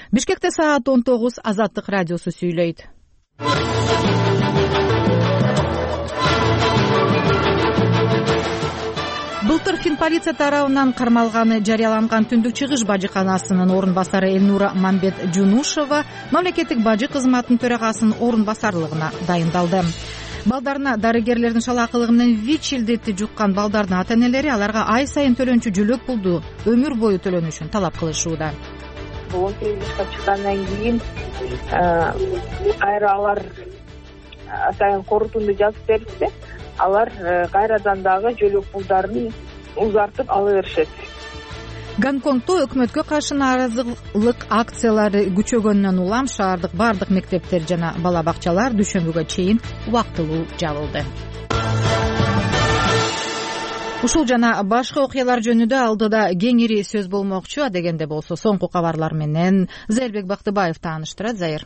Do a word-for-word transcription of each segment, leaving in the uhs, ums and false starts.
Бишкекте саат он тогуз. Азаттык радиосу сүйлөйт. Былтыр Финполиция тарабынан кармалганы жарыяланган Түндүк Чыгыш бажыканасынын орун басары Элнура Мамбет-Жунушова мамлекеттик бажы кызматынын төрагасынын орун басарлыгына дайындалды. Балдарына дарыгерлердин шалакылыгы менен ВИЧ илдети жуккан балдардын ата-энелери аларга ай сайын төлөнчү жөлөк пулду өмүр бою төлөнүшүн талап кылышууда. он сегиз жашка чыккандан кийин кайра алар сайын корутунду жазып беришсе, алар кайрадан дагы жөлөк пулдарын узартып ала беришет. Гонконгдо өкмөткө каршы нааразылык акциялары күчөгөндөн улам шаардык бардык мектептер жана бала бакчалар дүйшөмбүгө чейин убактылуу жабылды. Ушул жана башка окуялар жөнүндө алдыда кеңири сөз болмокчу. Адегенде болсо соңку кабарлар менен Зайырбек Бактыбаев тааныштырат. Зайыр.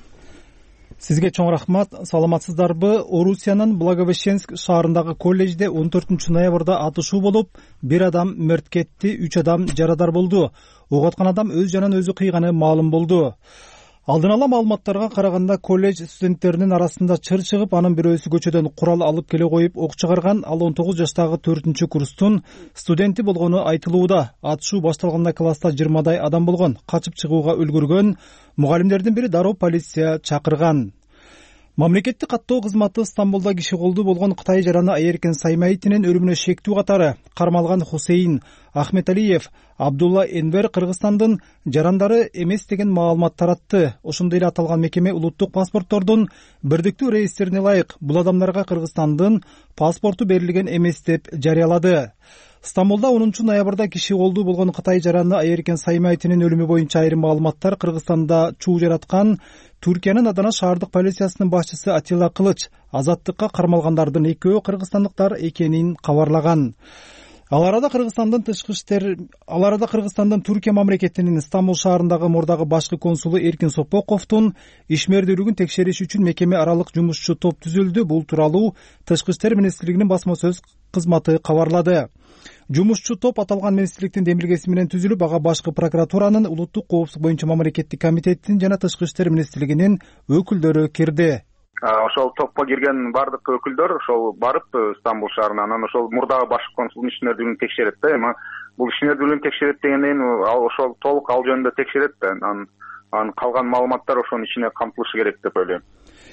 Сизге чоң рахмат. Саламатсыздарбы? Орусиянын Благовещенск шаарындагы колледжде он төртүнчү ноябрда атышуу болуп, бир адам мерт кетти, үч адам жарадар болду. Ок аткан адам өз жанын өзү кыйганы маалым болду. Алдын ала маалыматтарга караганда, колледж студенттеринин арасында чыр чыгып, анын бирөөсү көчөдөн курал алып келе коюп ок чыгарган. Ал он тогуз жаштагы төртүнчү курстун студенти болгону айтылууда. Атышуу башталганда класста жыйырмадай адам болгон. Качып чыгууга үлгүргөн мугалимдердин бири дароо полиция чакырган. Мамлекеттик каттоо кызматы Стамбулда киши колду болгон Кытай жараны Айеркен Саймаитинин өлүмүнө шектүү катары кармалган Хусейин Ахметалиев, Абдулла Энвер Кыргызстандын жарандары эмес деген маалымат таратты. Ошондой эле аталган мекеме улуттук паспорттордун бирдиктүү реестрине ылайык бул адамдарга Кыргызстандын паспорту берилген эмес деп жарыялады. Стамбулда онунчу ноябрда киши колду болгон Кытай жараны Айеркен Саймаитинин өлүмү боюнча айрым маалыматтар Кыргызстанда чуу жараткан. Түркиянын Адана шаардык полициясынын башчысы Атилла Кылыч азаттыкка кармалгандардын экөө кыргызстандыктар экенин кабарлаган. Ал арада Кыргызстандын тышкы иштер ал арада Кыргызстандын Түркия мамлекетинин Стамбул шаарындагы мурдагы башкы консулу Эркин Сопоковдун ишмердүүлүгүн текшериш үчүн мекеме аралык жумушчу топ түзүлдү. Бул тууралуу Тышкы иштер министрлигинин басма сөз кызматы кабарлады. Жумушчу топ аталган министрликтин демилгеси менен түзүлүп, ага башкы прокуратуранын, улуттук коопсуздук боюнча мамлекеттик комитеттин жана Тышкы иштер министрлигинин өкүлдөрү кирди. Ошол топко кирген бардык өкүлдөр ошол барып Стамбул шаарына, анан ошол мурдагы башкы консулдун ишмердүүлүгүн текшерет да. Эми бул ишмердүүлүгүн текшерет дегенден ошол толук ал жөнүндө текшерет да. Анан калган маалыматтар ошонун ичине камтылышы керек деп ойлойм.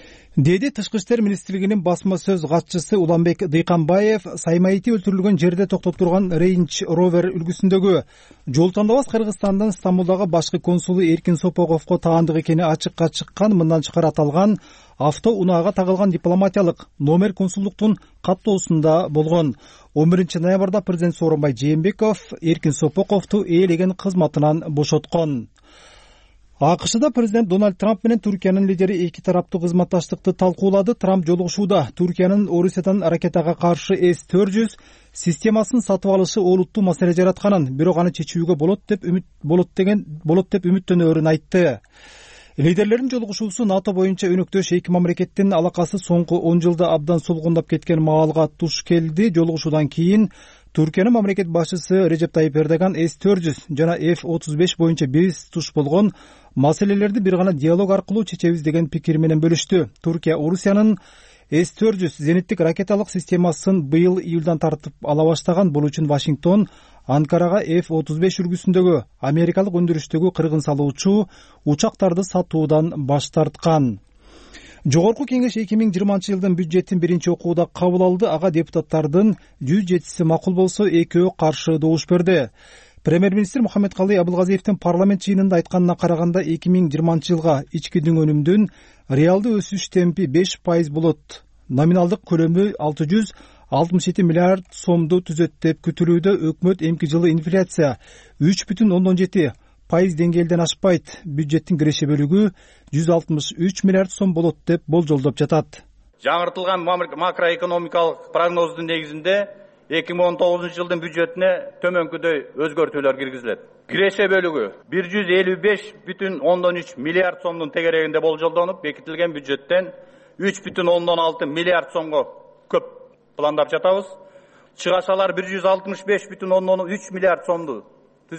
Деди Тышкы иштер министрлигинин басма сөз катчысы Уланбек Дыйканбаев. Саймаити өлтүрүлгөн жерде токтоп турган Range Rover үлгүсүндөгү жол тандабас Кыргызстандын Стамбулдагы башкы консулу Эркин Сопоковго таандык экени ачыкка чыккан. Мындан тышкары аталган авто унаага тагылган дипломатиялык номер консулдуктун каттоосунда болгон. он биринчи ноябрда президент Сооронбай Жээнбеков Эркин Сопоковду ээлеген кызматынан бошоткон. АКШда президент Дональд Трамп менен Түркиянын лидери эки тараптуу кызматташтыкты талкуулады. Трамп жолугушууда Түркиянын Орусиядан ракетага каршы эс төрт жүз системасын сатып алышы олуттуу маселе жаратканын, бирок аны чечүүгө болот деп үмүт болот деген болот деп үмүттөнөөрүн айтты. Лидерлердин жолугушуусу НАТО боюнча өнөктөш эки мамлекеттин алакасы соңку он жылда абдан солгундап кеткен маалга туш келди. Жолугушуудан кийин Түркиянын мамлекет башчысы Режеп Тайип Эрдоган эс төрт жүз жана эф отуз беш боюнча биз туш болгон маселелерди бир гана диалог аркылуу чечебиз деген пикир менен бөлүштү. Түркия Орусиянын эс төрт жүз зениттик ракеталык системасын быйыл июлдан тартып ала баштаган. Бул үчүн Вашингтон Анкарага эф отуз беш үлгүсүндөгү америкалык өндүрүштөгү кыргын салуучу учактарды сатуудан баш тарткан. Жогорку кеңеш эки миң жыйырманчы жылдын бюджетин биринчи окууда кабыл алды. Ага депутаттардын жүз жетиси макул болсо, экөө каршы добуш берди. Премьер-министр Мухаммедкалый Абылгазиевдин парламент жыйынында айтканына караганда, эки миң жыйырманчы жылга ички өнүмдүн реалдуу өсүш темпи беш пайыз болот. Номиналдык көлөмү алты жүз алтымыш жети миллиард сомду түзөт деп күтүлүүдө. Өкмөт эмки жылы инфляция үч бүтүн ондон жети пайыз деңгээлден ашпайт. Бюджеттин киреше бөлүгү жүз алтымыш үч миллиард сом болот деп болжолдоп жатат. Жаңыртылган макроэкономикалык прогноздун негизинде эки миң он тогузунчу жылдын бюджетине төмөнкүдөй өзгөртүүлөр киргизилет. Киреше бөлүгү бир жүз элүү беш бүтүн ондон үч миллиард сомдун тегерегинде болжолдонуп, бекитилген бюджеттен үч бүтүн ондон алты миллиард сомго көп пландап жатабыз. Чыгашалар бир жүз алтымыш беш бүтүн ондон үч миллиард сомду түзөт.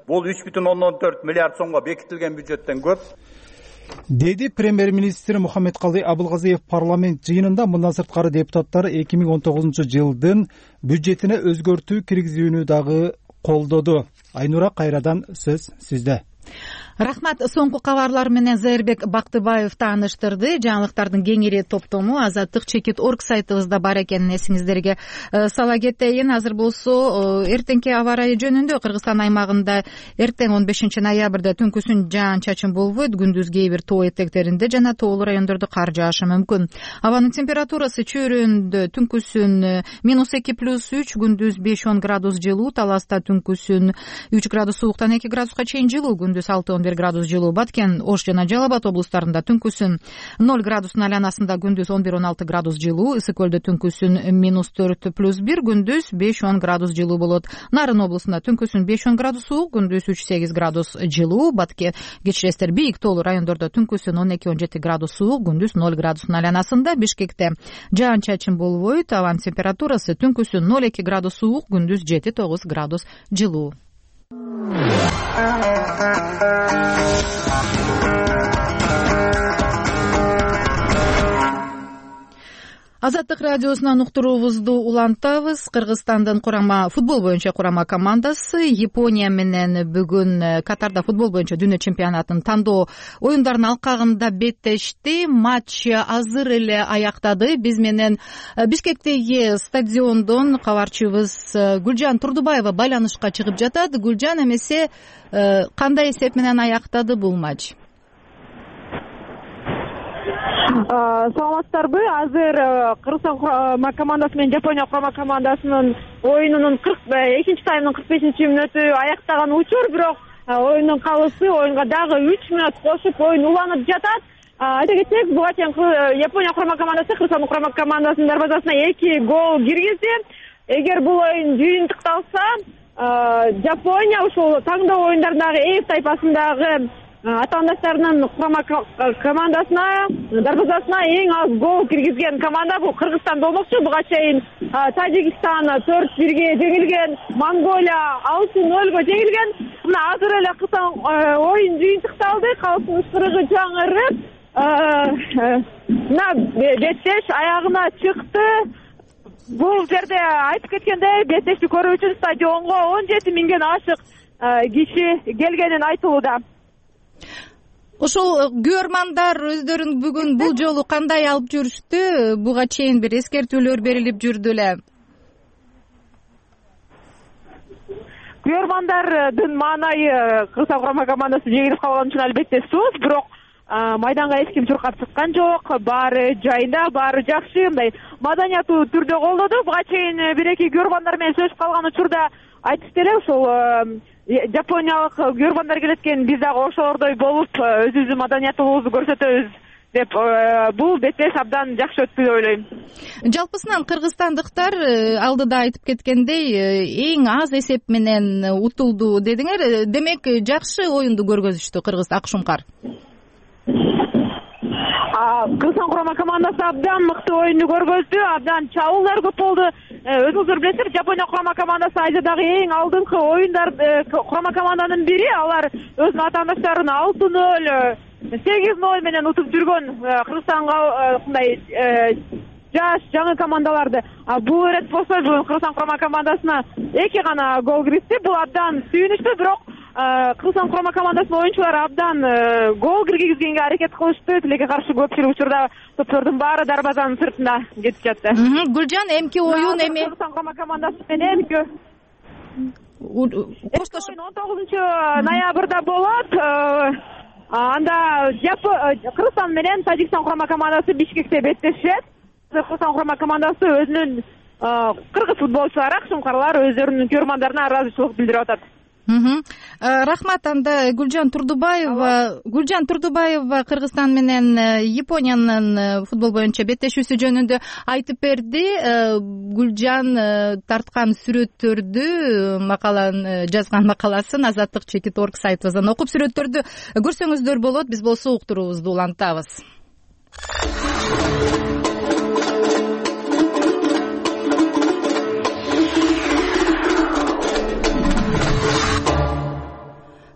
Бул үч бүтүн ондон төрт миллиард сомго бекитилген бюджеттен көп, деди премьер-министр Мухаммедкалый Абылгазиев парламент жыйынында. Мындан сырткары депутаттар эки миң он тогузунчу жылдын бюджетине өзгөртүү киргизүүнү дагы колдоду. Айнура, кайрадан сөз сизде. Рахмат. Соңку кабарлар менен Зайырбек Бактыбаев тааныштырды. Жаңылыктардын кеңири топтому Азаттык чекит точка орг сайтыбызда бар экенин эсиңиздерге сала кетейин. Азыр болсо эртеңки аба ырайы жөнүндө Кыргызстан аймагында эртең он бешинчи ноябрда түнкүсүн жаан-чачын болбойт. Күндүз кээ бир тоо этектеринде жана тоолуу райондордо кар жаашы мүмкүн. Абанын температурасы чөйрөндө түнкүсүн минус эки плюс үч, күндүз беш он градус жылуу, Таласта түнкүсүн үч градус сууктан эки градуска чейин жылуу, күндүз алты он бир градус жылуу. Баткен, Ош жана Жалал Абад облустарында түнкүсүн ноль градустун айланасында, күндүз он бир он алты градус жылуу. Ысык көлдө түнкүсүн минус төрт плюс бир, күндүз беш он градус жылуу болот. Нарын облусунда түнкүсүн беш он градус суук, күндүз үч сегиз градус жылуу. Баткен, кечиресиздер, бийик тоолуу райондордо түнкүсүн он эки он жети градус суук, күндүз ноль градустун айланасында. Бишкекте жаан-чачын болбойт. Абанын температурасы түнкүсүн ноль эки градус суук, күндүз жети тогуз градус жылуу. Азаттык радиосунан уктуруубузду улантабыз. Кыргызстандын курама футбол боюнча курама командасы Япония менен бүгүн Катарда футбол боюнча дүйнө чемпионатынын тандоо оюндарынын алкагында беттешти. Матч азыр эле аяктады. Биз менен Бишкектеги стадиондон кабарчыбыз Гүлжан Турдубаева байланышка чыгып жатат. Гүлжан, эмесе кандай эсеп менен аяктады бул матч? Саламатсыздарбы? Азыр Кыргызстан курама командасы менен Жапония курама командасынын оюнунун экинчи таймдын кырк бешинчи мүнөтү аяктаган учур, бирок оюндун калысы оюнга дагы үч мүнөт кошуп оюн уланып жатат. Айта кетсек, буга чейин Япония курама командасы Кыргызстан курама командасынын дарбазасына эки гол киргизди. Эгер бул оюн жыйынтыкталса, Жапония ушул таңдоо оюндарындагы эф тайпасындагы атаандаштарынын курама командасына, дарбазасына эң аз гол киргизген команда бул Кыргызстан болмокчу. Буга чейин Тажикстан төрт бирге жеңилген, Монголия алты нөлгө жеңилген. Мына азыр эле Кыргызстан оюн жыйынтыкталды, калыстын ышкырыгы жаңырып, мына беттеш аягына чыкты. Бул жерде айтып кеткендей, беттешти көрүү үчүн стадионго он жети миңден ашык киши келгенин айтылууда. Ошол көрөрмандар өздөрүн бүгүн бул жолу кандай алып жүрүштү? Буга чейин бир эскертүүлөр берилип жүрдү эле. Көрөрмандардын маанайы Кыргызстан курама командасы жеңилип калган үчүн албетте сууз, бирок майданга эч ким чуркап чыккан жок. Баары жайында, баары жакшы, мындай маданияттуу түрдө колдоду. Буга чейин бир эки көрөрмандар менен сүйлөшүп калган учурда айтышты эле, ошол Жапониялык көрөрмандар келет экен, биз дагы ошолордой болуп өзүбүздүн маданияттуулугубузду көрсөтөбүз деп. Бул беттеш абдан жакшы өттү деп ойлойм. Жалпысынан кыргызстандыктар алдыда айтып кеткендей эң аз эсеп менен утулду дедиңер. Демек жакшы оюнду көргөзүштү кыргыз акшумкар. Кыргызстан курама командасы абдан мыкты оюнду көргөздү, абдан чабуулдар көп болду. Өзүңүздөр билесиздер, Жапония курама командасы Азиядагы эң алдыңкы оюндар курама команданын бири. Алар өзүнүн атаандаштарын алты нөл, сегиз нөл менен утуп жүргөн Кыргызстанга мындай жаш жаңы командаларды. Бул ирет болсо бүгүн Кыргызстан курама командасына эки гана гол киргизди. Бул абдан сүйүнүчтүү, бирок Кыргызстан курама командасынын оюнчулары абдан гол киргизгенге аракет кылышты. Тилекке каршы көпчүлүк учурда топтордун баары дарбазанын сыртында кетип жатты. Гүлжан, эмки оюн эми Кыргызстан курама командасы менен коштошуп он тогузунчу ноябрда болот. Анда Кыргызстан менен Тажикстан курама командасы Бишкекте беттешет. Кыргызстан курама командасы өзүнүн кыргыз футболчулары, акшумкарлар өздөрүнүн көрөрмандарына ыраазычылык билдирип атат. Рахмат. Анда Гүлжан Турдубаева, Гүлжан Турдубаева Кыргызстан менен Япониянын футбол боюнча беттешүүсү жөнүндө айтып берди. Гүлжан тарткан сүрөттөрдү, макаланы жазган макаласын Азаттык чекит точка орг сайтыбыздан окуп, сүрөттөрдү көрсөңүздөр болот. Биз болсо уктуруубузду улантабыз.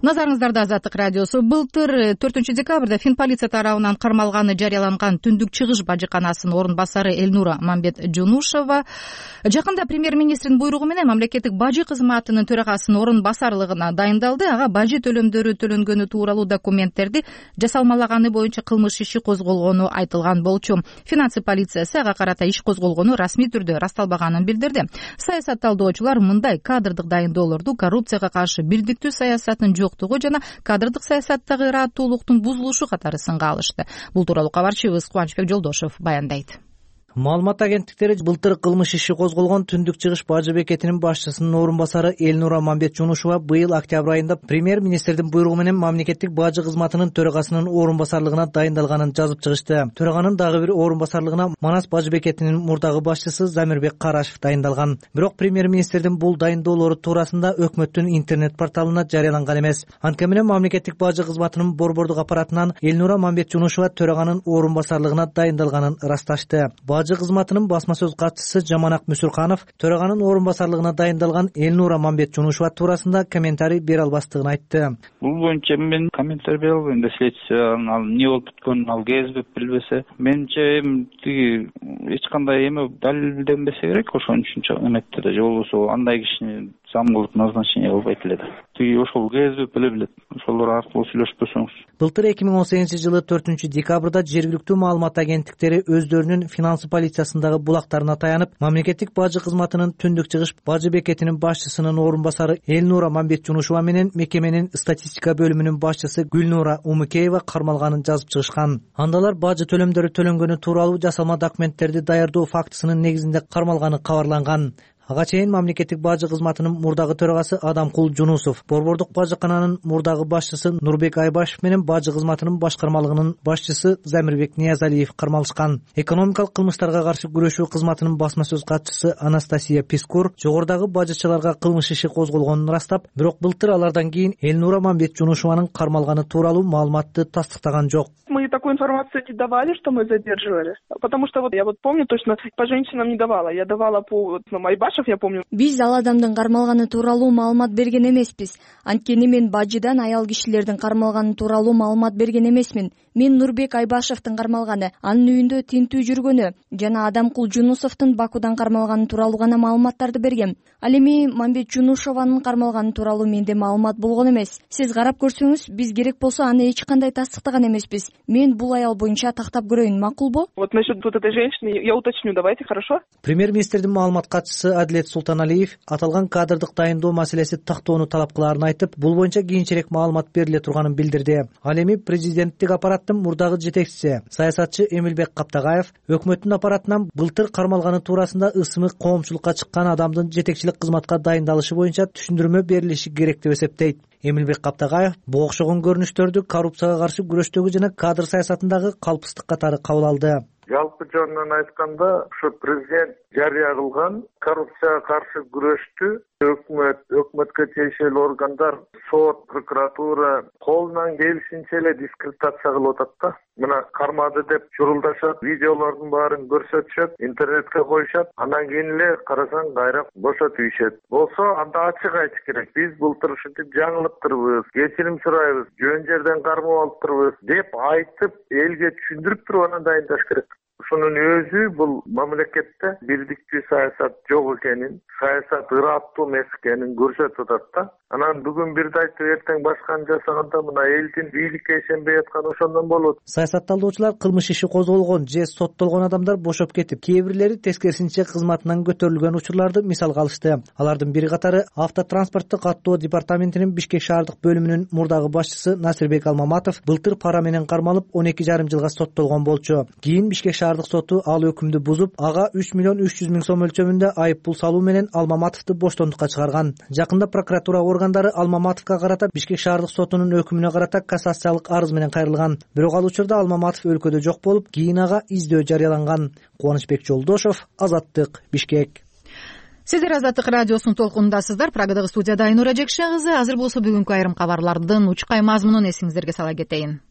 назарыңыздарда Азаттык радиосу. Былтыр төртүнчү декабрда Финполиция тарабынан кармалганы жарыяланган Түндүк чыгыш бажыканасынын орун басары Элнура Мамбетжунушова жакында премьер-министрдин буйругу менен мамлекеттик бажы кызматынын төрагасынын орун басарлыгына дайындалды. Ага бажы төлөмдөрү төлөнгөнү тууралуу документтерди жасалмалаганы боюнча кылмыш иши козголгону айтылган болчу. Финансы полициясы ага карата иш козголгону расмий түрдө ырасталбаганын билдирди. Саясат талдоочулар мындай кадрдык дайындоолорду коррупцияга каршы бирдиктүү саясаттын жоктугу жана кадрдык саясаттагы ырааттуулуктун бузулушу катары сынга алышты. Бул тууралуу кабарчыбыз Кубанычбек Жолдошев баяндайт. Маалымат агенттиктери былтыр кылмыш иши козголгон Түндүк чыгыш бажы бекетинин башчысынын орун басары Элнура Мамбетжунушова быйыл октябрь айында премьер-министрдин буйругу менен мамлекеттик бажы кызматынын төрагасынын орун басарлыгына дайындалганын жазып чыгышты. Төраганын дагы бир орун басарлыгына Манас бажы бекетинин мурдагы башчысы Замирбек Карашев дайындалган. Бирок премьер-министрдин бул дайындоолору туурасында өкмөттүн интернет порталына жарыяланган эмес. Анткени менен мамлекеттик бажы кызматынын борбордук аппаратынан Элнура Мамбетжунушова төраганын орун басарлыгына дайындалганын ырасташты. Бажы кызматынын басма сөз катчысы Жаманак Мүсүрканов төраганын орун басарлыгына дайындалган Элнура Мамбетжунушова туурасында комментарий бере албастыгын айтты. Бул боюнча мен комментарий бере албайм да, следствие ал эмне болуп бүткөнүн ал кезбеп билбесе. Менимче тиги эч кандай эме далилденбесе керек ошон үчүн эметти да, же болбосо андай кишини зам кылып назначение кылбайт эле да. Тиги ошол кезбеп эле билет. Ошолор аркылуу сүйлөшпөсөңүз. Былтыр эки миң он сегизинчи жылы төртүнчү декабрда жергиликтүү маалымат агенттиктери өздөрүнүн финансы полициясындагы булактарына таянып, мамлекеттик бажы кызматынын Түндүк чыгыш бажы бекетинин башчысынын орун басары Элнура Мамбетжунушова менен мекеменин статистика бөлүмүнүн башчысы Гүлнура Умукеева кармалганын жазып чыгышкан. Андалар бажы төлөмдөрү төлөнгөнү тууралуу жасалма документтерди даярдоо фактысынын негизинде кармалганы кабарланган. Ага чейин мамлекеттик бажы кызматынын мурдагы төрагасы Адамкул Жунусов, борбордук бажыкананын мурдагы башчысы Нурбек Айбашев менен бажы кызматынын башкармалыгынын башчысы Замирбек Ниязалиев кармалышкан. Экономикалык кылмыштарга каршы күрөшүү кызматынын басма сөз катчысы Анастасия Пискур жогорудагы бажычыларга кылмыш иши козголгонун ырастап, бирок былтыр алардан кийин Элнура Мамбетжунушованын кармалганы тууралуу маалыматты тастыктаган жок. Мы такую информацию не давали, что мы задерживали, потому что вот я вот помню точно, по женщинам не давала, я давала по Айбашев, я помню. Биз ал адамдын кармалганы тууралуу маалымат берген эмеспиз. Анткени мен бажыдан аял кишилердин кармалганы тууралуу маалымат берген эмесмин. Мен Нурбек Айбашевдин кармалганы, анын үйүндө тинтүү жүргөнү жана Адамкул Жунусовдун Бакудан кармалганы тууралуу гана маалыматтарды бергем. Ал эми Мамбетжунушованын кармалганы тууралуу менде маалымат болгон эмес. Сиз карап көрсөңүз, биз керек болсо аны эч кандай тастыктаган эмеспиз. Мен бул аял боюнча тактап көрөйүн, макулбу? Вот насчет вот этой женщины я уточню, давайте, хорошо? Премьер-министрдин маалымат катчысы Адилет Султаналиев аталган кадрдык дайындоо маселеси тактоону талап кылаарын айтып, бул боюнча кийинчерээк маалымат бериле турганын билдирди. Ал эми президенттик аппараттын мурдагы жетекчиси саясатчы Эмилбек Каптагаев өкмөттүн аппаратынан былтыр кармалганы туурасында ысымы коомчулукка чыккан адамдын жетекчилик кызматка дайындалышы боюнча түшүндүрмө берилиши керек деп эсептейт. Эмилбек Каптагаев буга окшогон көрүнүштөрдү коррупцияга каршы күрөштөгү жана кадр саясатындагы калпыстык катары кабыл алды. Жалпы жөнүнөн айтканда, ушу президент жарыя кылган коррупцияга каршы күрөштү өкмөт, өкмөткө тиешелүү органдар, сот, прокуратура колунан келишинче эле дискредитация кылып атат да. Мына кармады деп чурулдашат, видеолордун баарын көрсөтүшөт, интернетке коюшат, анан кийин эле карасаң кайра бошотуп ийишет. Болсо анда ачык айтыш керек. Биз былтыр ушинтип жаңылыптырбыз, кечирим сурайбыз, жөн жерден кармап алыптырбыз деп айтып, элге түшүндүрүп туруп анан дайындаш керек. Ушунун өзү бул мамлекетте бирдиктүү саясат жок экенин, саясат ыраттуу эмес экенин көрсөтүп атат да. Анан бүгүн бирди айтып, эртең башканы жасаганда мына элдин бийликке ишенбей атканы ошондон болот. Саясат талдоочулар кылмыш иши козголгон же соттолгон адамдар бошоп кетип, кээ бирлери тескерисинче кызматынан көтөрүлгөн учурларды мисалга алышты. Алардын бири катары автотранспорттук каттоо департаментинин Бишкек шаардык бөлүмүнүн мурдагы башчысы Насирбек Алмаматов былтыр пара менен кармалып он эки жарым жылга соттолгон болчу. Кийин Бишкек шаардык соту ал өкүмдү бузуп, ага үч миллион үч жүз миң сом өлчөмүндө айып пул салуу менен Алмаматовду боштондукка чыгарган. Жакында прокуратура органдары Алмаматовго карата Бишкек шаардык сотунун өкүмүнө карата кассациялык арыз менен кайрылган. Бирок ал учурда Алмаматов өлкөдө жок болуп, кийин ага издөө жарыяланган. Кубанычбек Жолдошев, Азаттык, Бишкек. Сиздер Азаттык радиосунун толкунундасыздар. Прагадагы студияда Айнура Жекше кызы. Азыр болсо бүгүнкү айрым кабарлардын учкай мазмунун эсиңиздерге сала кетейин.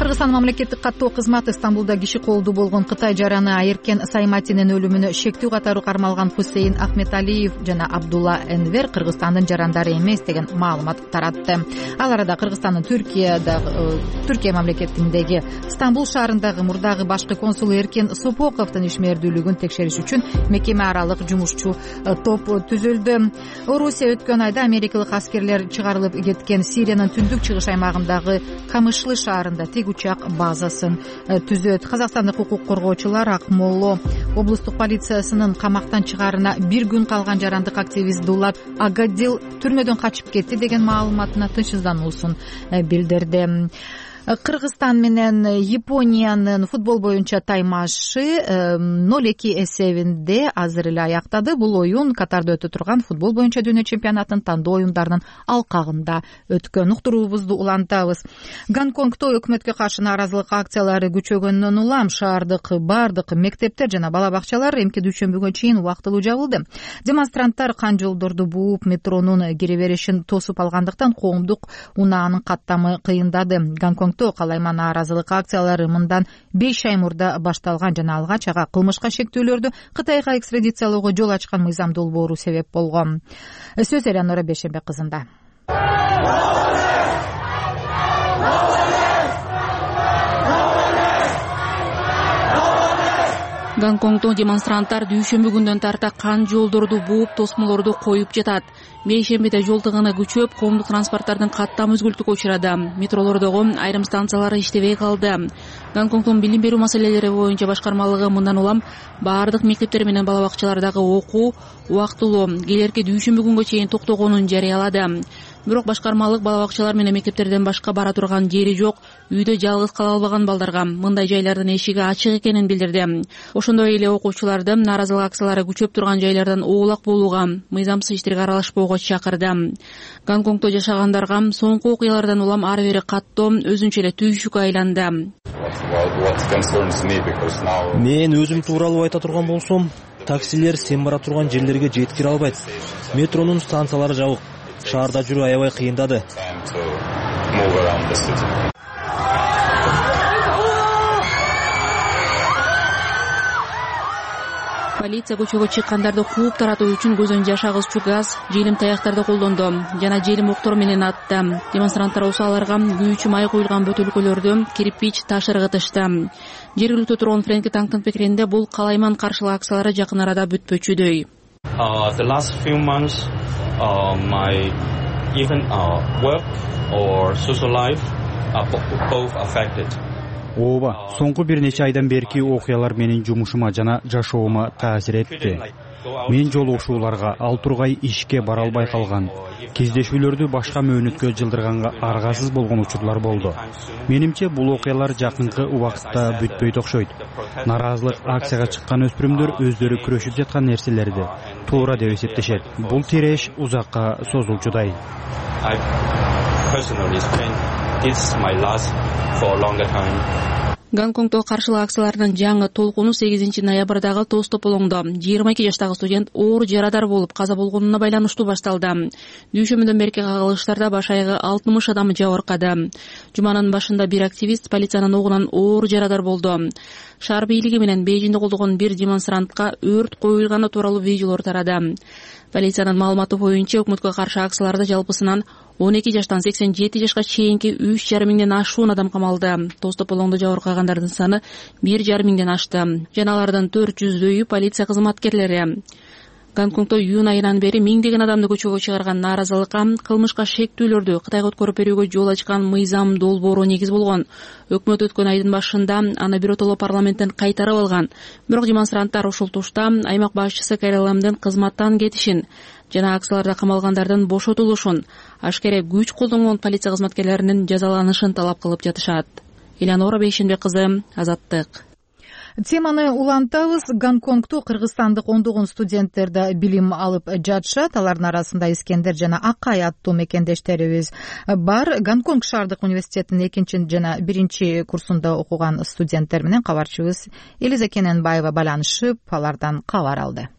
Кыргызстан мамлекеттик каттоо кызматы Стамбулда киши колдуу болгон Кытай жараны Айыркен Сайматинин өлүмүнө шектүү катары кармалган Хусейин Ахметалиев жана Абдулла Энвер Кыргызстандын жарандары эмес деген маалымат таратты. Ал арада Кыргызстандын Түркиядагы Түркия мамлекетиндеги Стамбул шаарындагы мурдагы башкы консулу Эркен Сопоковдун ишмердүүлүгүн текшериш үчүн мекеме аралык жумушчу топ түзүлдү. Орусия өткөн айда америкалык аскерлер чыгарылып кеткен Сириянын түндүк чыгыш аймагындагы Камышлы шаарында тик учак базасын түзөт. Казакстандык укук коргоочулар Акмоло облустук полициясынын камактан чыгаарына бир күн калган жарандык активист Дулат Агадил түрмөдөн качып кетти деген маалыматына тынчсыздануусун билдирди. Кыргызстан менен Япониянын футбол боюнча таймашы ноль эки эсебинде азыр эле аяктады. Бул оюн Катарда өтө турган футбол боюнча дүйнө чемпионатынын тандоо оюндарынын алкагында өткөн. Уктуруубузду улантабыз. Гонконгдо өкмөткө каршы нааразылык акциялары күчөгөндөн улам шаардык бардык мектептер жана бала бакчалар эмки дүйшөмбүгө чейин убактылуу жабылды. Демонстранттар кан жолдорду бууп, метронун кире беришин тосуп алгандыктан коомдук унаанын каттамы кыйындады. Гонконгдо калайма нааразылык акциялары мындан беш ай мурда башталган жана алгач ага кылмышка шектүүлөрдү Кытайга экстрадициялоого жол ачкан мыйзам долбоору себеп болгон. Сөз Элеонора Бейшембек кызында. Гонконгдо демонстранттар дүйшөмбү күндөн тарта кан жолдорду бууп, тосмолорду коюп жатат. Бейшембиде жол тыгыны күчөп, коомдук транспорттардын каттам өзгөлтүүгө учурады. Метролордогу айрым станциялары иштебей калды. Гонконгдун билим берүү маселелери боюнча башкармалыгы мындан улам баардык мектептер менен бала бакчалардагы окуу убактылуу келерки дүйшөмбү күнгө чейин токтогонун жарыялады. Бирок башкармалык бала бакчалар менен мектептерден башка бара турган жери жок, үйдө жалгыз кала албаган балдарга мындай жайлардын эшиги ачык экенин билдирди. Ошондой эле окуучуларды нааразылык акциялары күчөп турган жайлардан оолак болууга, мыйзамсыз иштерге аралашпоого чакырды. Гонконгдо жашагандарга соңку окуялардан улам ары бери каттоо өзүнчө эле түйшүккө айланды. Мен өзүм тууралуу айта турган болсом, таксилер сен бара турган жерлерге жеткире албайт. Метронун станциялары жабык. Шаарда жүрүү аябай кыйындады. Полиция көчөгө чыккандарды кууп таратуу үчүн көзөн жашагыччу газ, желим таяктарды колдонду жана желим октор менен атты. Демонстранттар болсо аларга күйүүчү май куюлган бөтөлкөлөрдү, кирпич, таш ыргытышты. Жергиликтүү тургун Фрэнки Танктын пикиринде бул калайман каршылык акциялары жакын арада бүтпөчүдөй. The last few months, uh, my even uh, work or social life are both affected. Ооба, соңку бир нече айдан берки окуялар менин жумушума жана жашоома таасир этти. Мен жолугушууларга ал тургай ишке бара албай калган, кездешүүлөрдү башка мөөнөткө жылдырганга аргасыз болгон учурлар болду. Менимче бул окуялар жакынкы убакытта бүтпөйт окшойт. Нааразылык акцияга чыккан өспүрүмдөр өздөрү күрөшүп жаткан нерселерди туура деп эсептешет. Бул тиреш узакка созулчудай. Гонконгдо каршылык акцияларынын жаңы толкуну сегизинчи ноябрдагы Тоз тополоңдо жыйырма эки жаштагы студент оор жарадар болуп каза болгонуна байланыштуу башталды. Дүйшөмбүдөн берки кагылыштарда баш айгы алтымыш адам жабыркады. Жуманын башында бир активист полициянын огунан оор жарадар болду. Шаар бийлиги менен Бейжиңде колдогон бир демонстрантка өрт коюлганы тууралуу видеолор тарады. Полициянын маалыматы боюнча өкмөткө каршы акцияларда жалпысынан он эки жаштан сексен жети жашка чейинки үч жарым миңден ашуун адам камалды. Тоз тополоңдо жабыркагандардын саны бир жарым миңден ашты. Жана алардын төрт жүздөйү полиция кызматкерлери. Гонконгдо июнь айынан бери миңдеген адамды көчөгө чыгарган нааразылыкка, кылмышка шектүүлөрдү Кытайга өткөрүп берүүгө жол ачкан мыйзам долбоору негиз болгон. Өкмөт өткөн айдын башында аны биротоло парламенттен кайтарып алган. Бирок демонстранттар ушул тушта аймак башчысы Кэрри кызматтан кетишин жана акцияларда камалгандардын бошотулушун, ашкере күч колдонгон полиция кызматкерлеринин жазаланышын талап кылып жатышат. Элеонора Бейшембек кызы, Азаттык. Теманы улантабыз. Гонконгдо кыргызстандык ондогон студенттер да билим алып жатышат. Алардын арасында Искендер жана Акай аттуу мекендештерибиз бар. Гонконг шаардык университетинин экинчи жана биринчи курсунда окуган студенттер менен кабарчыбыз Элиза Кененбаева байланышып, алардан кабар алды.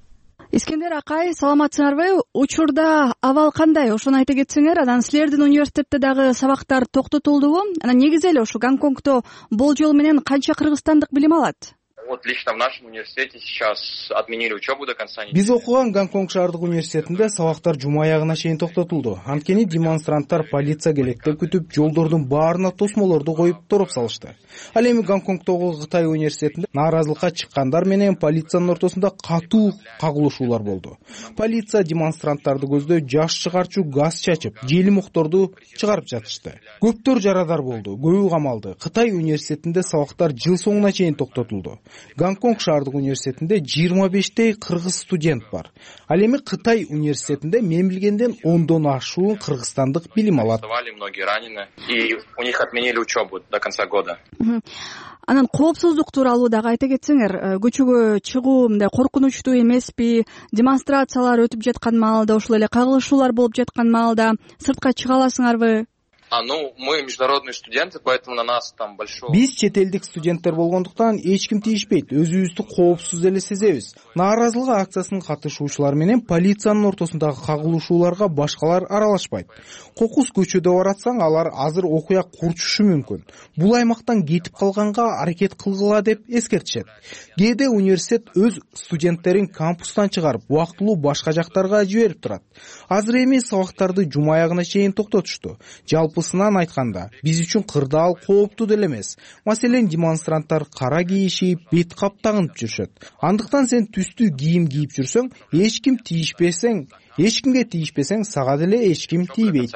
Искендер Акай, саламатсыңарбы? Учурда абал кандай? Ошону айта кетсеңер, анан силердин университетте дагы сабактар токтотулдубу? Анан негизи эле ушу Гонконгдо болжол менен канча кыргызстандык билим алат? Вот лично в нашем университете сейчас отменили учебу до конца недели. Биз окуган Гонконг шаардык университетинде сабактар жума аягына чейин токтотулду. Анткени демонстранттар полиция келет деп күтүп, жолдордун баарына тосмолорду коюп тороп салышты. Ал эми Гонконгдогу Кытай университетинде нааразылыкка чыккандар менен полициянын ортосунда катуу кагылышуулар болду. Полиция демонстранттарды көздөй жаш чыгарчу газ чачып, желим окторду чыгарып жатышты. Көптөр жарадар болду, көбү камалды. Кытай университетинде сабактар жыл соңуна чейин токтотулду. Гонконг шаардык университетинде жыйырма бештей кыргыз студент бар. Ал эми Кытай университетинде мен билгенден ондон ашуун кыргызстандык билим алат. Многие ранены, и у них отменили учебу до конца года. Анан коопсуздук тууралуу дагы айта кетсеңер, көчөгө чыгуу мындай коркунучтуу эмеспи? Демонстрациялар өтүп жаткан маалда, ошол эле кагылышуулар болуп жаткан маалда сыртка чыга аласыңарбы? А, ну, мы международные студенты, поэтому на нас там большой... Биз чет элдик студенттер болгондуктан эч ким тийишпейт, өзүбүздү коопсуз эле сезебиз. Нааразылык акциясынын катышуучулары менен полициянын ортосундагы кагылышууларга башкалар аралашпайт. Кокус көчөдө баратсаң, алар азыр окуя курчушу мүмкүн. Бул аймактан кетип калганга аракет кылгыла деп эскертишет. Кээде университет өз студенттерин кампустан чыгарып, убактылуу башка жактарга жиберип турат. Азыр эми сабактарды жума аягына чейин токтотушту. Жалпысынан айтканда, биз үчүн кырдаал кооптуу деле эмес. Маселен, демонстранттар кара кийишип, бет кап тагынып жүрүшөт. Андыктан сен түстүү кийим кийип жүрсөң, эч ким тийишпесең, эч кимге тийишпесең, сага деле эч ким тийбейт.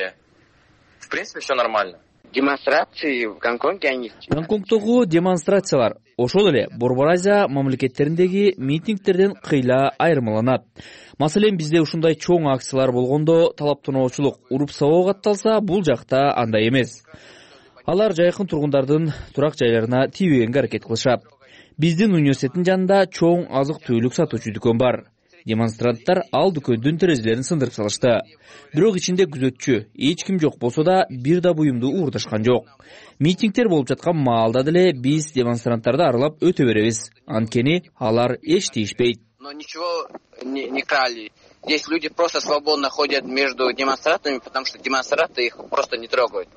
В принципе, все нормально. Демонстрации в Гонконге они... Гонконгдогу демонстрациялар ошол эле Борбор Азия мамлекеттериндеги митингтерден кыйла айырмаланат. Маселен, бизде ушундай чоң акциялар болгондо талаптоочулук уруп сабоо катталса, бул жакта андай эмес. Алар жайкын тургундардын турак жайларына тийбегенге аракет кылышат. Биздин университеттин жанында чоң азык-түлүк сатуучу дүкөн бар. Демонстранттар ал дүкөндүн терезелерин сындырып салышты. Бирок ичинде күзөтчү, эч ким жок болсо да, бир да буюмду уурдашкан жок. Митингтер болуп жаткан маалда деле биз демонстранттарды аралап өтө беребиз. Анткени алар эч тийишпейт. Но ничего не, не крали. Здесь люди просто свободно ходят между демонстрантами, потому что демонстранты их просто не трогают.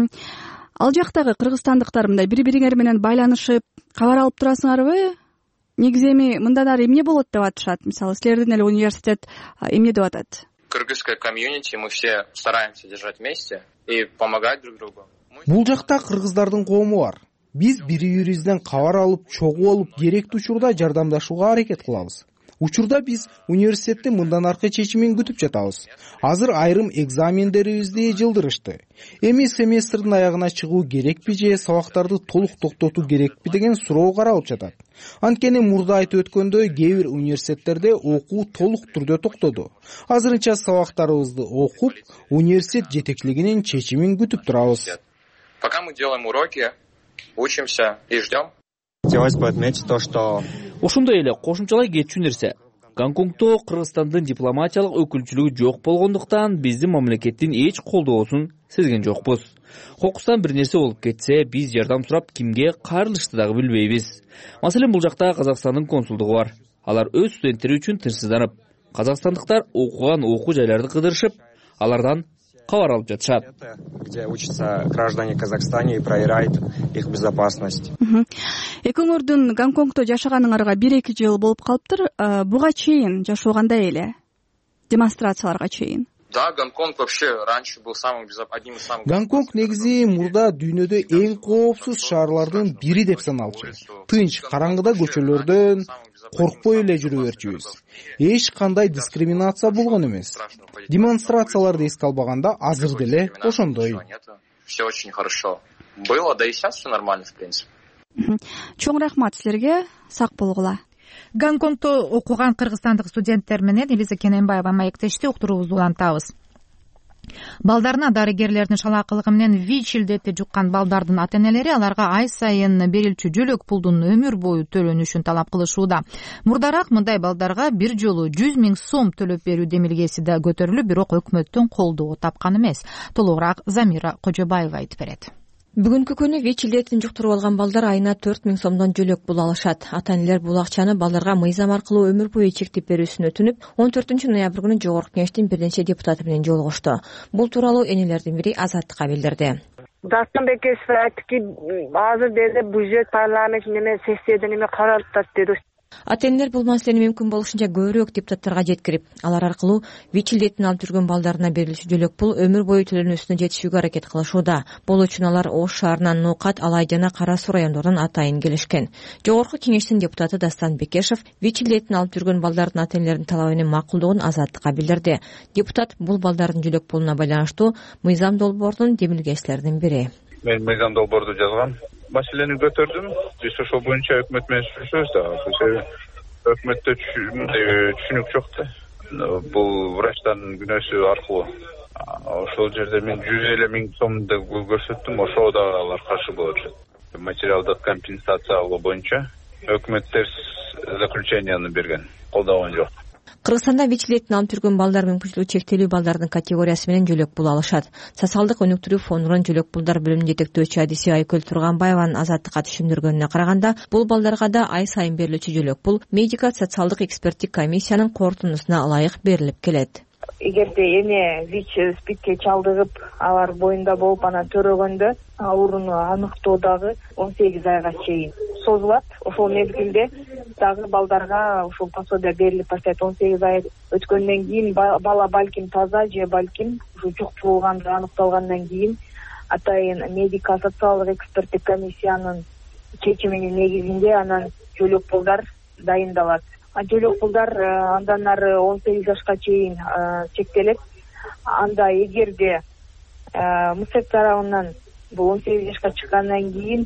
Ал жактагы кыргызстандыктар мындай бири-бириңер менен байланышып, кабар алып турасыңарбы? Негизи эми мындан эмне болот деп атышат? Мисалы, силердин эле университет эмне деп атат? Кыргызская комьюнити, мы все стараемся держать вместе и помогать друг другу. Бул жакта кыргыздардын коому бар. Биз бири-бирибизден кабар алып, чогуу болуп, керектүү учурда жардамдашууга аракет кылабыз. Учурда биз университеттин мындан аркы чечимин күтүп жатабыз. Азыр айрым экзамендерибизди жылдырышты. Эми семестрдин аягына чыгуу керекпи же сабактарды толук токтотуу керекпи деген суроо каралып жатат. Анткени мурда айтып өткөндөй, кээ бир университеттерде окуу толук түрдө токтоду. Азырынча сабактарыбызды окуп, университет жетекчилигинин чечимин күтүп турабыз. Пока мы делаем уроки, учимся и ждем. Хотелось бы отметить то, что... Ошондой эле кошумчалай кетчү нерсе. Гонконгдо Кыргызстандын дипломатиялык өкүлчүлүгү жок болгондуктан биздин мамлекеттин эч колдоосун сезген жокпуз. Кокустан бир нерсе болуп кетсе, биз жардам сурап кимге кайрылышты дагы билбейбиз. Маселен, бул жакта Казакстандын консулдугу бар. Алар өз студенттери үчүн тынчсызданып, казакстандыктар окуган окуу жайларды кыдырышып, алардан кабар алып жатышат. Где учатся граждане Казахстана и проверяют их безопасность. Экөөңөрдүн Гонконгдо жашаганыңарга бир-эки жыл болуп калыптыр. Буга чейин жашоо кандай эле? Демонстрацияларга чейин. Да, Гонконг вообще раньше был самым одним из самых... Гонконг негизи мурда дүйнөдө эң коопсуз шаарлардын бири деп саналчу. Тынч, караңгыда көчөлөрдөн коркпой эле жүрө берчүбүз. Эч кандай дискриминация болгон эмес. Демонстрацияларды эске албаганда азыр деле ошондой. Все очень хорошо было, да и сейчас все нормально, в принципе. Чоң рахмат силерге, сак болгула. Гонконгдо окуган кыргызстандык студенттер менен Элиза Кененбаева маектешти, уктуруубузду улантабыз. Балдарына дарыгерлердин шалаакылыгы менен ВИЧ илдети жуккан балдардын ата-энелери аларга ай сайын берилчү жөлөк пулдун өмүр бою төлөнүшүн талап кылышууда. Мурдараак мындай балдарга бир жолу жүз миң сом төлөп берүү демилгеси да көтөрүлүп, бирок өкмөттүн колдоо тапкан эмес. Толугураак Замира Кожобаева айтып берет. Бүгүнкү күнү ВИЧ илдетин жуктуруп алган балдар айына төрт миң сомдон жөлөк пул алышат. Ата энелер бул акчаны балдарга мыйзам аркылуу өмүр бою чектеп берүүсүн өтүнүп, он төртүнчү ноябрь күнү Жогорку Кеңештин бир нече депутаты менен жолугушту. Бул тууралуу энелердин бири Азаттыкка билдирди. Дастан Бекешев айттыки, азыр деди бюджет парламент неме сессияда неме каралып атат деди. Ата энелер бул маселени мүмкүн болушунча көбүрөөк депутаттарга жеткирип, алар аркылуу ВИЧ илдетин алып жүргөн балдарына берилүүчү жөлөк пул өмүр бою төлөнүүсүнө жетишүүгө аракет кылышууда. Бул үчүн алар Ош шаарынан Нукат, Алай жана Кара Суу райондорунан атайын келишкен. Жогорку Кеңештин депутаты Дастан Бекешев ВИЧ илдетин алып жүргөн балдардын ата энелеринин талабынын макулдугун Азаттыкка билдирди. Депутат бул балдардын жөлөк пулуна байланыштуу мыйзам долбоордун демилгечилеринин бири. Мен мыйзам долбоорду жазгам. Маселени көтөрдүм. Биз ошол боюнча өкмөт менен сүйлөшөбүз да. Өкмөттө түшүнүк жок да. Бул врачтардын күнөөсү аркылуу. Ошол жерде мен жүз элүү миң сомду көрсөттүм, ошого да алар каршы болуп атышат. Материалдык компенсация алуу боюнча өкмөттөр заключенияны берген, колдогон жок. Кыргызстанда ВИЧ илдетин алып жүргөн балдар мүмкүнчүлүгү чектелүү балдардын категориясы менен жөлөк пул алышат. Социалдык өнүктүрүү фондунун жөлөк пулдар бөлүмүнүн жетектөөчү адиси Айкөл Турганбаеванын Азаттыкка түшүндүргөнүнө караганда, бул балдарга да ай сайын берилүүчү жөлөк пул медико-социалдык эксперттик комиссиянын корутундусуна ылайык берилип келет. Эгерде эне ВИЧ спидке чалдыгып, алар боюнда болуп анан төрөгөндө ооруну аныктоо дагы он сегиз айга чейин созулат. Ошол мезгилде дагы балдарга ушул пособие берилип баштайт. он сегиз ай өткөндөн кийин бала балким таза же балким ушу жуктурулганды аныкталгандан кийин атайын медико-социалдык эксперттик комиссиянын чечиминин негизинде анан жөлөк пулдар дайындалат. Жөлөк пулдар андан ары он сегиз жашка чейин чектелет. Анда эгерде МСЭК тарабынан бул он сегиз жашка чыккандан кийин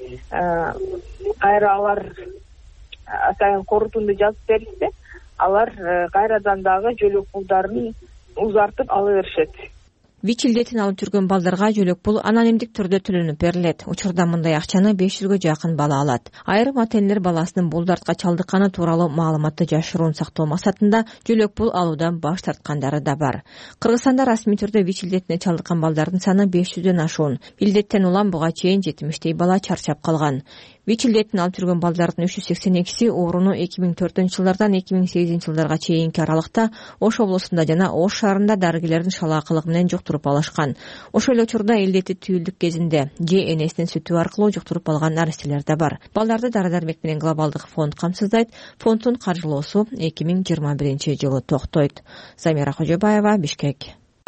кайра алар атайын корутунду жазып беришсе, алар кайрадан дагы жөлөк пулдарын узартып ала беришет. ВИЧ илдетин алып жүргөн балдарга жөлөк пул анонимдик түрдө төлөнүп берилет. Учурда мындай акчаны беш жүзгө жакын бала алат. Айрым ата энелер баласынын бул дартка чалдыкканы тууралуу маалыматты жашыруун сактоо максатында жөлөк пул алуудан баш тарткандары да бар. Кыргызстанда расмий түрдө ВИЧ илдетине чалдыккан балдардын саны беш жүздөн ашуун. Илдеттен улам буга чейин жетимиштей бала чарчап калган. ВИЧ илдетин алып жүргөн балдардын үч жүз сексен экиси ооруну эки миң төртүнчү жылдардан эки миң сегизинчи жылдарга чейинки аралыкта Ош облусунда жана Ош шаарында дарыгерлердин шалаакылыгы менен жуктуруп алышкан. Ошол эле учурда илдети түйүлдүк кезинде же энесинин сүтү аркылуу жуктуруп алган наристелер да бар. Балдарды дары-дармек менен глобалдык фонд камсыздайт. Фонддун каржылоосу эки миң жыйырма биринчи жылы токтойт. Замира Кожобаева, Бишкек.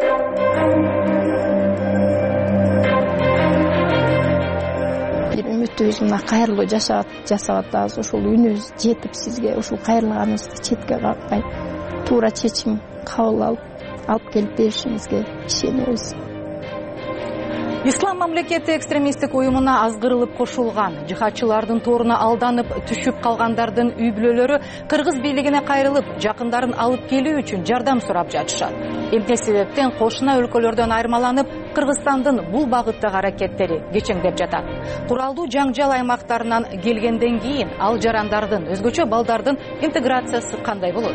Үмүтүбүз мына кайрылуу жашап жасап атабыз. Ушул үнүбүз жетип сизге ушул кайрылганыбызды четке какпай туура чечим кабыл алып алып келип беришиңизге ишенебиз. Ислам мамлекети экстремисттик уюмуна азгырылып кошулган, жихадчылардын торуна алданып түшүп калгандардын үй бүлөлөрү кыргыз бийлигине кайрылып, жакындарын алып келүү үчүн жардам сурап жатышат. Эмне себептен кошуна өлкөлөрдөн айырмаланып, Кыргызстандын бул багыттагы аракеттери кечеңдеп жатат. Куралдуу жаңжал аймактарынан келгенден кийин ал жарандардын, өзгөчө балдардын интеграциясы кандай болот?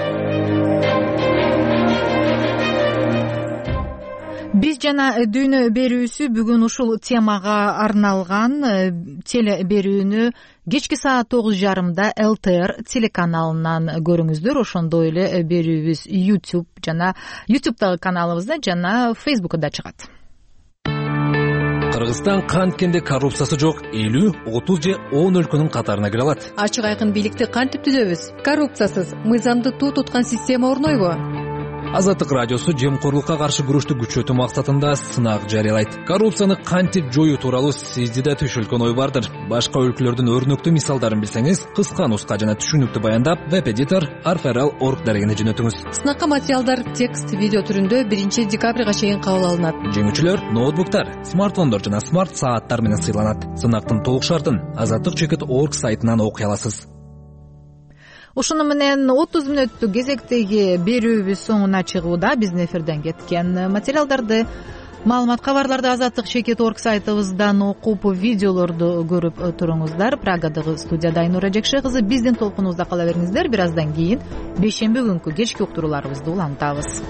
Биз жана дүйнө берүүсү бүгүн ушул темага арналган теле берүүнү кечки саат тогуз жарымда эл тэ эр телеканалынан көрүңүздөр. Ошондой эле берүүбүз YouTube жана YouTube'дагы каналыбызда жана Facebook'да чыгат. Кыргызстан канткенде коррупциясы жок элүү, отуз же он өлкөнүн катарына кире алат. Ачык айкын бийликти кантип түзөбүз? Коррупциясыз мыйзамды туу туткан система орнойбу? Азаттык радиосу жемкорлукка каршы күрөштү күчөтүү максатында сынак жарыялайт. Коррупцияны кантип жоюу тууралуу сизди да түшүлгөн ой бардыр. Башка өлкөлөрдүн өрнөктүү мисалдарын билсеңиз, кыска нуска жана түшүнүктүү баяндап веб-эдитор арферал точка орг дарегине жөнөтүңүз. Сынакка материалдар текст, видео түрүндө биринчи декабрга чейин кабыл алынат. Жеңүүчүлөр ноутбуктар, смартфондор жана смарт сааттар менен сыйланат. Сынактын толук шартын азаттык точка орг сайтынан окуй аласыз. Ушуну менен отуз мүнөттүк кезектеги берүүбүз соңуна чыгууда. Биздин эфирден кеткен материалдарды, маалымат кабарларды азаттык точка орг сайтыбыздан окуп, видеолорду көрүп туруңуздар. Прагадагы студияда Айнура Жекше кызы, биздин толкунубузда кала бериңиздер. Бир аздан кийин бейшемби күнкү кечки уктурууларыбызды улантабыз.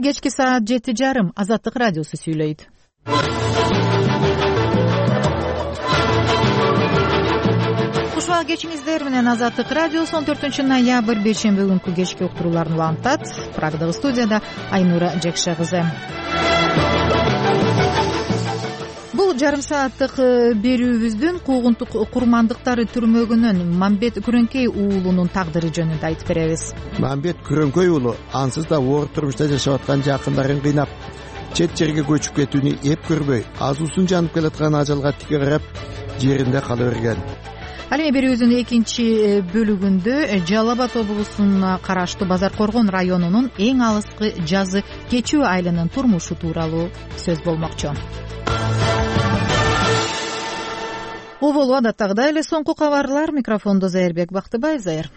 кечки саат жети жарым. Азаттык радиосу сүйлөйт. Кушуал кечиңиздер менен Азаттык радиосу он төртүнчү ноябрь бейшемби күнкү кечки уктурууларын улантат. Прагдагы студияда Айнура Жекше кызы. Бул жарым сааттык берүүбүздүн куугунтук курмандыктары түрмөгүнөн Мамбет Күрөңкөй уулунун тагдыры жөнүндө айтып беребиз. Мамбет Күрөңкөй уулу ансыз да оор турмушта жашап аткан жакындарын кыйнап, чет жерге көчүп кетүүнү эп көрбөй, азуусун жанып келаткан ажалга тике карап, жеринде кала берген. Ал эми берүүбүздүн экинчи бөлүгүндө Жалал Абад облусуна караштуу Базар Коргон районунун эң алыскы жазы кечүү айылынын турмушу тууралуу сөз болмокчу. Бул болуп адаттагыдай эле соңку кабарлар. Микрофондо Зайырбек Бактыбаев. Зайыр.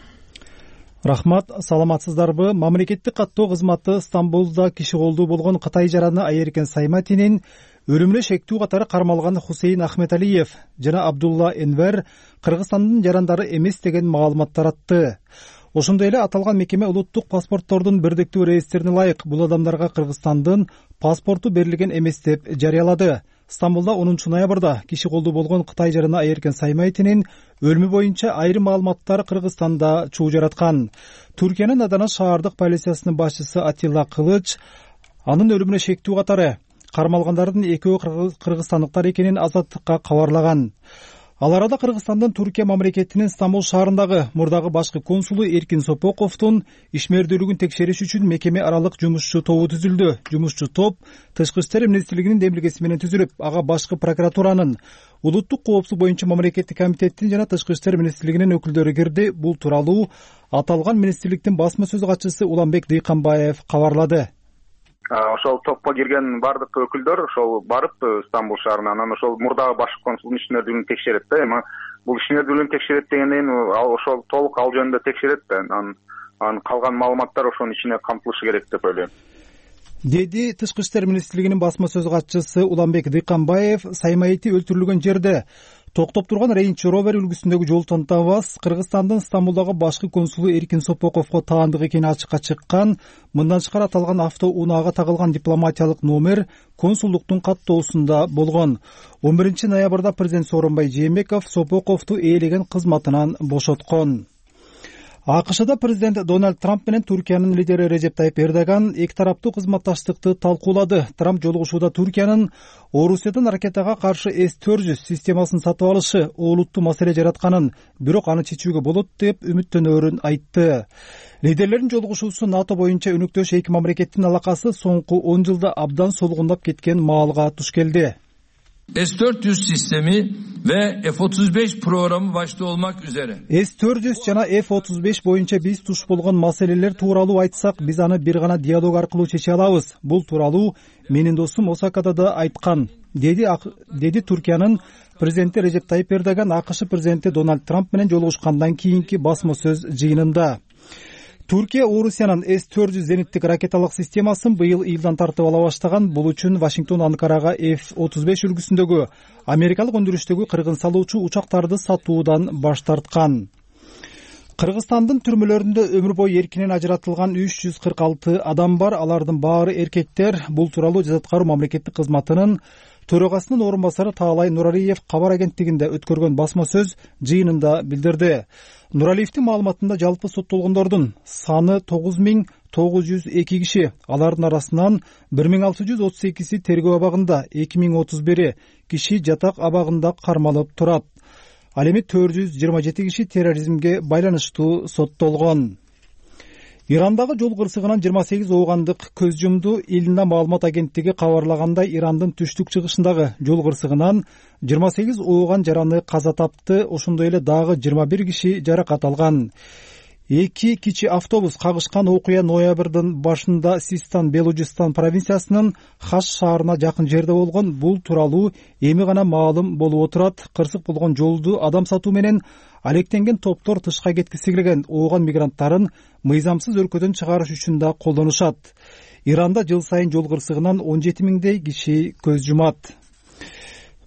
Рахмат, саламатсыздарбы? Мамлекеттик каттоо кызматы Стамбулда киши колдуу болгон Кытай жараны Айеркен Сайматинин өлүмүнө шектүү катары кармалган Хусейин Ахметалиев жана Абдулла Энвер Кыргызстандын жарандары эмес деген маалымат таратты. Ошондой эле аталган мекеме улуттук паспорттордун бирдиктүү реестрине ылайык бул адамдарга Кыргызстандын паспорту берилген эмес деп жарыялады. Стамбулда онунчу ноябрда киши колдуу болгон Кытай жараны Айеркен Саймайтинин өлүмү боюнча айрым маалыматтар Кыргызстанда чуу жараткан. Түркиянын Адана шаардык полициясынын башчысы Атилла Кылыч анын өлүмүнө шектүү катары кармалгандардын экөө кыргызстандыктар экенин Азаттыкка кабарлаган. Ал арада Кыргызстандын Түркия мамлекетинин Стамбул шаарындагы мурдагы башкы консулу Эркин Сопоковдун ишмердүүлүгүн текшериш үчүн мекеме аралык жумушчу тобу түзүлдү. Жумушчу топ Тышкы иштер министрлигинин демилгеси менен түзүлүп, ага башкы прокуратуранын, улуттук коопсуздук боюнча мамлекеттик комитеттин жана Тышкы иштер министрлигинин өкүлдөрү кирди. Бул тууралуу аталган министрликтин басма сөз катчысы Уланбек Дыйканбаев кабарлады. Ошол топко кирген бардык өкүлдөр ошол барып Стамбул шаарына анан ошол мурдагы башкы консулдун ишмердүүлүгүн текшерет да. Эми бул ишмердүүлүгүн текшерет дегенден ал ошол толук ал жөнүндө текшерет да. Анан калган маалыматтар ошонун ичине камтылышы керек деп ойлойм. Деди Тышкы иштер министрлигинин басма сөз катчысы Уланбек Дыйканбаев Саймайти өлтүрүлгөн жерде токтоп турган Range Rover үлгүсүндөгү жол тантабас Кыргызстандын Стамбулдагы башкы консулу Эркин Сопоковго таандык экени ачыкка чыккан. Мындан тышкары аталган автоунаага тагылган дипломатиялык номер консулдуктун каттоосунда болгон. он биринчи ноябрда президент Сооронбай Жээнбеков Сопоковду ээлеген кызматынан бошоткон. АКШда президент Дональд Трамп менен Түркиянын лидери Режеп Тайып Эрдоган эки тараптуу кызматташтыкты талкуулады. Трамп жолугушууда Түркиянын Орусиядан ракетага каршы эс төрт жүз системасын сатып алышы олуттуу маселе жаратканын, бирок аны чечүүгө болот деп үмүттөнөрүн айтты. Лидерлердин жолугушуусу НАТО боюнча өнөктөш эки мамлекеттин алакасы соңку он жылда абдан солгундап кеткен маалга туш келди. эс төрт жүз систemi ve эф отуз беш programı başta olmak üzere. эс төрт жүз жана эф отуз беш боюнча биз туш болгон маселелер тууралуу айтсак, биз аны бир гана диалог аркылуу чече алабыз. Бул тууралуу менин досум Осакада да айткан, деди деди Түркиянын президенти Режеп Тайып Эрдоган АКШ президенти Дональд Трамп менен жолугушкандан кийинки басма сөз жыйынында. Түркия Орусиянын эс төрт жүз зениттик ракеталык системасын быйыл июлдан тартып ала баштаган. Бул үчүн Вашингтон Анкарага эф отуз беш үлгүсүндөгү америкалык өндүрүштөгү кыргын салуучу учактарды сатуудан баш тарткан. Кыргызстандын түрмөлөрүндө өмүр бою эркинен ажыратылган үч жүз кырк алты адам бар. Алардын баары эркектер. Бул тууралуу Жаза аткаруу мамлекеттик кызматынын төрагасынын орун басары Таалай Нуралиев кабар агенттигинде өткөргөн басма сөз жыйынында билдирди. Нуралиевдин маалыматында жалпы соттолгондордун саны тогуз миң тогуз жүз эки киши. Алардын арасынан бир миң алты жүз отуз экиси тергөө абагында, эки миң отуз бири киши жатак абагында кармалып турат. Ал эми төрт жүз жыйырма жети киши терроризмге байланыштуу соттолгон. Ирандагы жол кырсыгынан жыйырма сегиз оогандык көз жумду. Илна маалымат агенттиги кабарлагандай, Ирандын түштүк чыгышындагы жол кырсыгынан жыйырма сегиз ооган жараны каза тапты. Ошондой эле дагы жыйырма бир киши жаракат алган. Эки кичи автобус кагышкан окуя ноябрдын башында Систан Белужистан провинциясынын Хаш шаарына жакын жерде болгон. Бул тууралуу эми гана маалым болуп отурат. Кырсык болгон жолду адам сатуу менен алектенген топтор тышка кеткиси келген ооган мигранттарын мыйзамсыз өлкөдөн чыгарыш үчүн да колдонушат. Иранда жыл сайын жол кырсыгынан он жети миңдей киши көз жумат.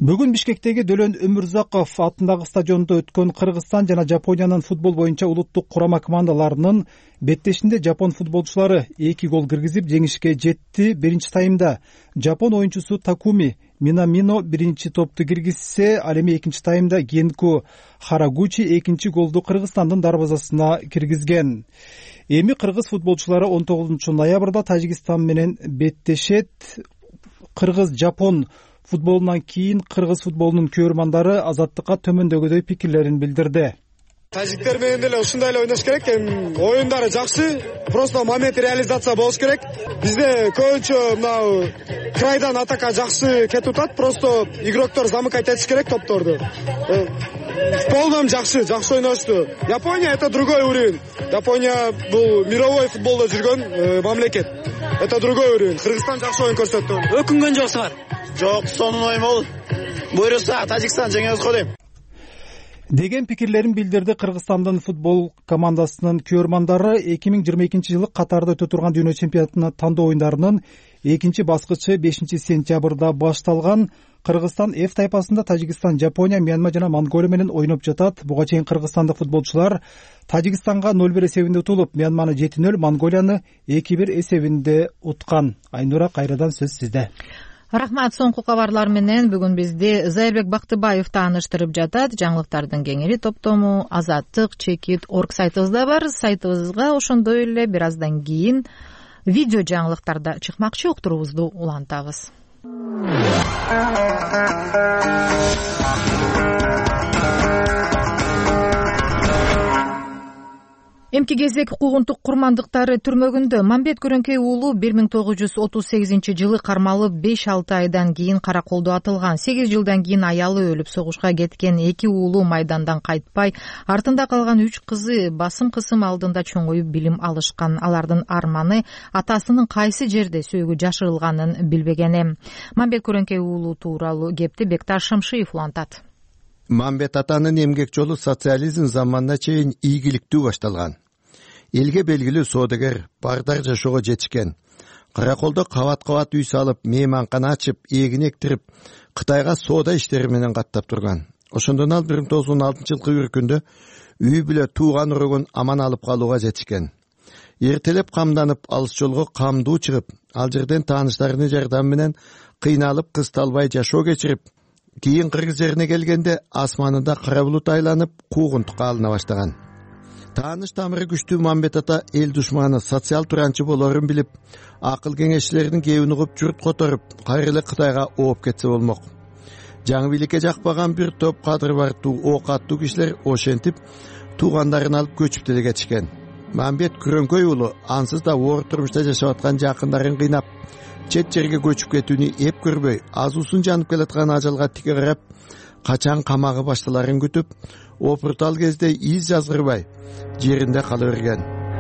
Бүгүн Бишкектеги Дөлөн Өмүрзаков атындагы стадиондо өткөн Кыргызстан жана Жапониянын футбол боюнча улуттук курама командаларынын беттешинде жапон футболчулары эки гол киргизип жеңишке жетти. Биринчи таймда жапон оюнчусу Такуми Минамино биринчи топту киргизсе, ал эми экинчи таймда Генку Харагучи экинчи голду Кыргызстандын дарбазасына киргизген. Эми кыргыз футболчулары он тогузунчу ноябрда Тажикстан менен беттешет. Кыргыз-Жапон футболунан кийин кыргыз футболунун көрөрмандары Азаттыкка төмөндөгүдөй пикирлерин билдирди. Тажиктер менен деле ушундай эле ойнош керек. Эми оюндары жакшы, просто момент реализация болуш керек. Бизде көбүнчө мына крайдан атака жакшы кетип атат, просто игроктор замыкать этиш керек топторду. В полном жакшы, жакшы ойношту. Япония это другой уровень. Япония бул мировой футболдо жүргөн мамлекет. Это другой уровень. Кыргызстан жакшы оюн көрсөттү. Өкүнгөн жоксуңар? Жок, сонун оюн болду. Буйруса Тажикстан жеңебиз го дейм деген пикирлерин билдирди Кыргызстандын футбол командасынын көрөрмандары. эки миң жыйырма экинчи жылы Катарда өтө турган дүйнө чемпионатына тандоо оюндарынын экинчи баскычы бешинчи сентябрда башталган. Кыргызстан F тайпасында Тажикстан, Жапония, Мьянма жана Монголия менен ойноп жатат. Буга чейин кыргызстандык футболчулар Тажикстанга ноль бир эсебинде утулуп, Мьянманы жети ноль, Монголияны эки бир эсебинде уткан. Айнура, кайрадан сөз сизде. Рахмат. Соңку кабарлар менен бүгүн бизди Зайырбек Бактыбаев тааныштырып жатат. Жаңылыктардын кеңири топтому Азаттык чекит орг сайтыбызда бар. Сайтыбызга ошондой эле бир аздан кийин видео жаңылыктарда чыкмакчы, уктуруубузду улантабыз. Эмки кезек куугунтук курмандыктары түрмөгүндө. Мамбет Көрөңкөй уулу бир миң тогуз жүз отуз сегизинчи жылы кармалып беш алты айдан кийин караколдо атылган. сегиз жылдан кийин аялы өлүп, согушка кеткен эки уулу майдандан кайтпай, артында калган үч кызы басым кысым алдында чоңоюп билим алышкан. Алардын арманы атасынын кайсы жерде сөөгү жашырылганын билбеген. Мамбет Көрөңкөй уулу тууралуу кепти Бекташ Шымшиев улантат. Мамбет атанын эмгек жолу социализм заманына чейин ийгиликтүү башталган. Элге белгилүү соодагер, бардар жашоого жетишкен. Караколдо кабат-кабат үй салып, мейманкана ачып, эгин эктирип, Кытайга соода иштери менен каттап турган. Ошондон ал бир миң тогуз жүз он алтынчы жылкы үркүндө үй бүлө тууган урогун аман алып калууга жетишкен. Эртелеп камданып, алыс жолго камдуу чыгып, ал жерден тааныштарынын жардамы менен кыйналып, кыз талбай жашоо кечирип, кийин кыргыз жерине келгенде асманында кара булут айланып, куугунтукка алына баштаган. Тааныш тамыры күчтүү Мамбет ата эл душманы, социал туранчы болорун билип, акыл кеңешчилердин кебин угуп, журт которуп, кайра эле Кытайга ооп кетсе болмок. Жаңы бийликке жакпаган бир топ кадыр бартуу, ок аттуу кишилер ошентип туугандарын алып көчүп деле кетишкен. Мамбет Көрөңкөй уулу ансыз да оор турмушта жашап аткан жакындарын кыйнап, чет жерге көчүп кетүүнү эп көрбөй, азуусун жанып келаткан ажалга тике карап, качан камагы башталарын күтүп, опуртал кезде из жазгырбай жеринде кала берген.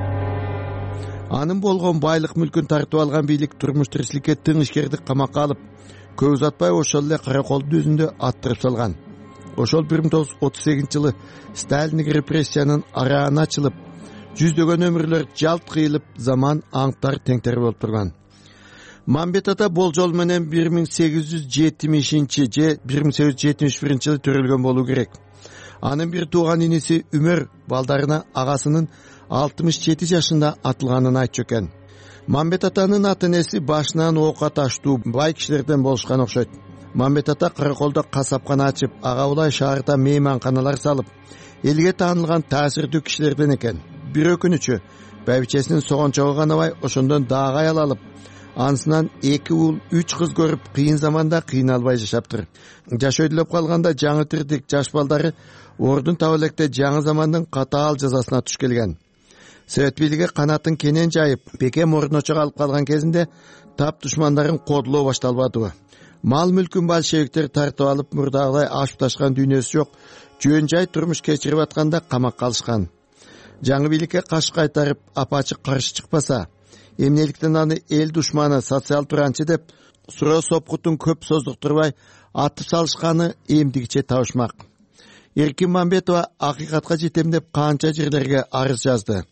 Анын болгон байлык мүлкүн тартып алган бийлик турмуш тиричиликке тың ишкерди камакка алып, көп узатпай ошол эле Караколдун өзүндө аттырып салган. Ошол бир миң тогуз жүз отуз сегизинчи жылы Сталиндик репрессиянын арааны ачылып, жүздөгөн өмүрлөр жалт кыйылып, заман аңтар теңтер болуп турган. Мамбет ата болжол менен бир миң сегиз жүз жетимишинчи же бир миң сегиз жүз жетимиш биринчи жылы төрөлгөн болуу керек. Анын бир тууган иниси Өмөр балдарына агасынын алтымыш жети жашында атылганын айтчу экен. Мамбет атанын ата энеси башынан ок аташтуу бай кишилерден болушкан окшойт. Мамбет ата Караколдо касапкана ачып, ага улай шаарда мейманканалар салып, элге таанылган таасирдүү кишилерден экен. Бир өкүнүчү, байбичесинин согончогу канабай, ошондон дагы аял алып, анысынан эки уул, үч кыз көрүп, кыйын заманда кыйналбай жашаптыр. Жашоо dilеп калганда жаңы тирдик жаш балдары ордун таба электе жаңы замандын катаал жазасына туш келген. Совет бийлиги канатын кенен жайып, бекем орночого алып калган кезинде тап душмандарын кодулоо башталбадыбы? Мал мүлкүн большевиктер тартып алып, мурдагыдай ашып ташкан дүйнөсү жок, жөн жай турмуш кечирип атканда камакка алышкан. Жаңы бийликке каш кайтарып, апачык каршы чыкпаса, эмнеликтен аны эл душманы, социал туранчы деп суроо сопкутун көп создуктурбай атып салышканы эмдигиче табышмак. Эркин Мамбетова акыйкатка жетем деп канча жерлерге арыз жазды.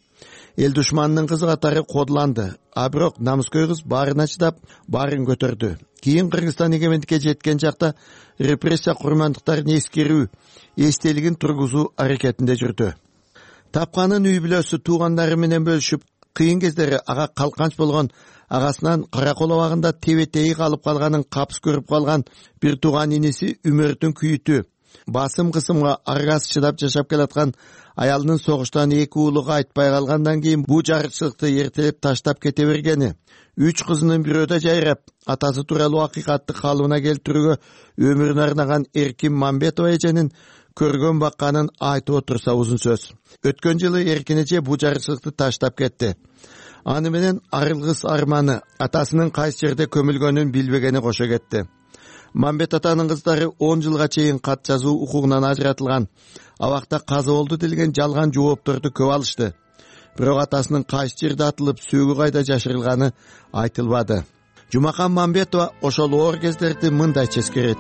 эл душманынын кызы катары кодуланды, а бирок намыскөй кыз баарын ачтап, баарын көтөрдү. Кийин Кыргызстан эгемендикке жеткен жакта репрессия курмандыктарын эскерүү, эстелигин тургузуу аракетинде жүрдү. Тапканын үй бүлөсү туугандары менен бөлүшүп, кыйын кездери ага калканч болгон агасынан Каракол абагында тебе-теги калып калганын капыс көрүп калган бир тууган иниси Үмөрдүн күйүтү, басым кысымга аргасыз чыдап жашап келаткан аялынын согуштан эки уулуга айтпай калгандан кийин бул жарычылыкты эртелеп таштап кете бергени, үч кызынын бирөөдө жайрап, атасы тууралуу акыйкатты калыбына келтирүүгө өмүрүн арнаган Эркин Мамбетова эженин көргөн бакканын айтып отурса узун сөз. Өткөн жылы Эркин эже бул жарычылыкты таштап кетти. Аны менен арылгыс арманы, атасынын кайсы жерде көмүлгөнүн билбегени кошо кетти. Мамбет атанын кыздары он жылга чейин кат жазуу укугунан ажыратылган, абакта каза болду делген жалган жоопторду көп алышты. Бирок атасынын кайсы жерде атылып, сүйгү кайда жашырылганы айтылбады. Жумакан Мамбетова ошол оор кездерди мындайча эскерет.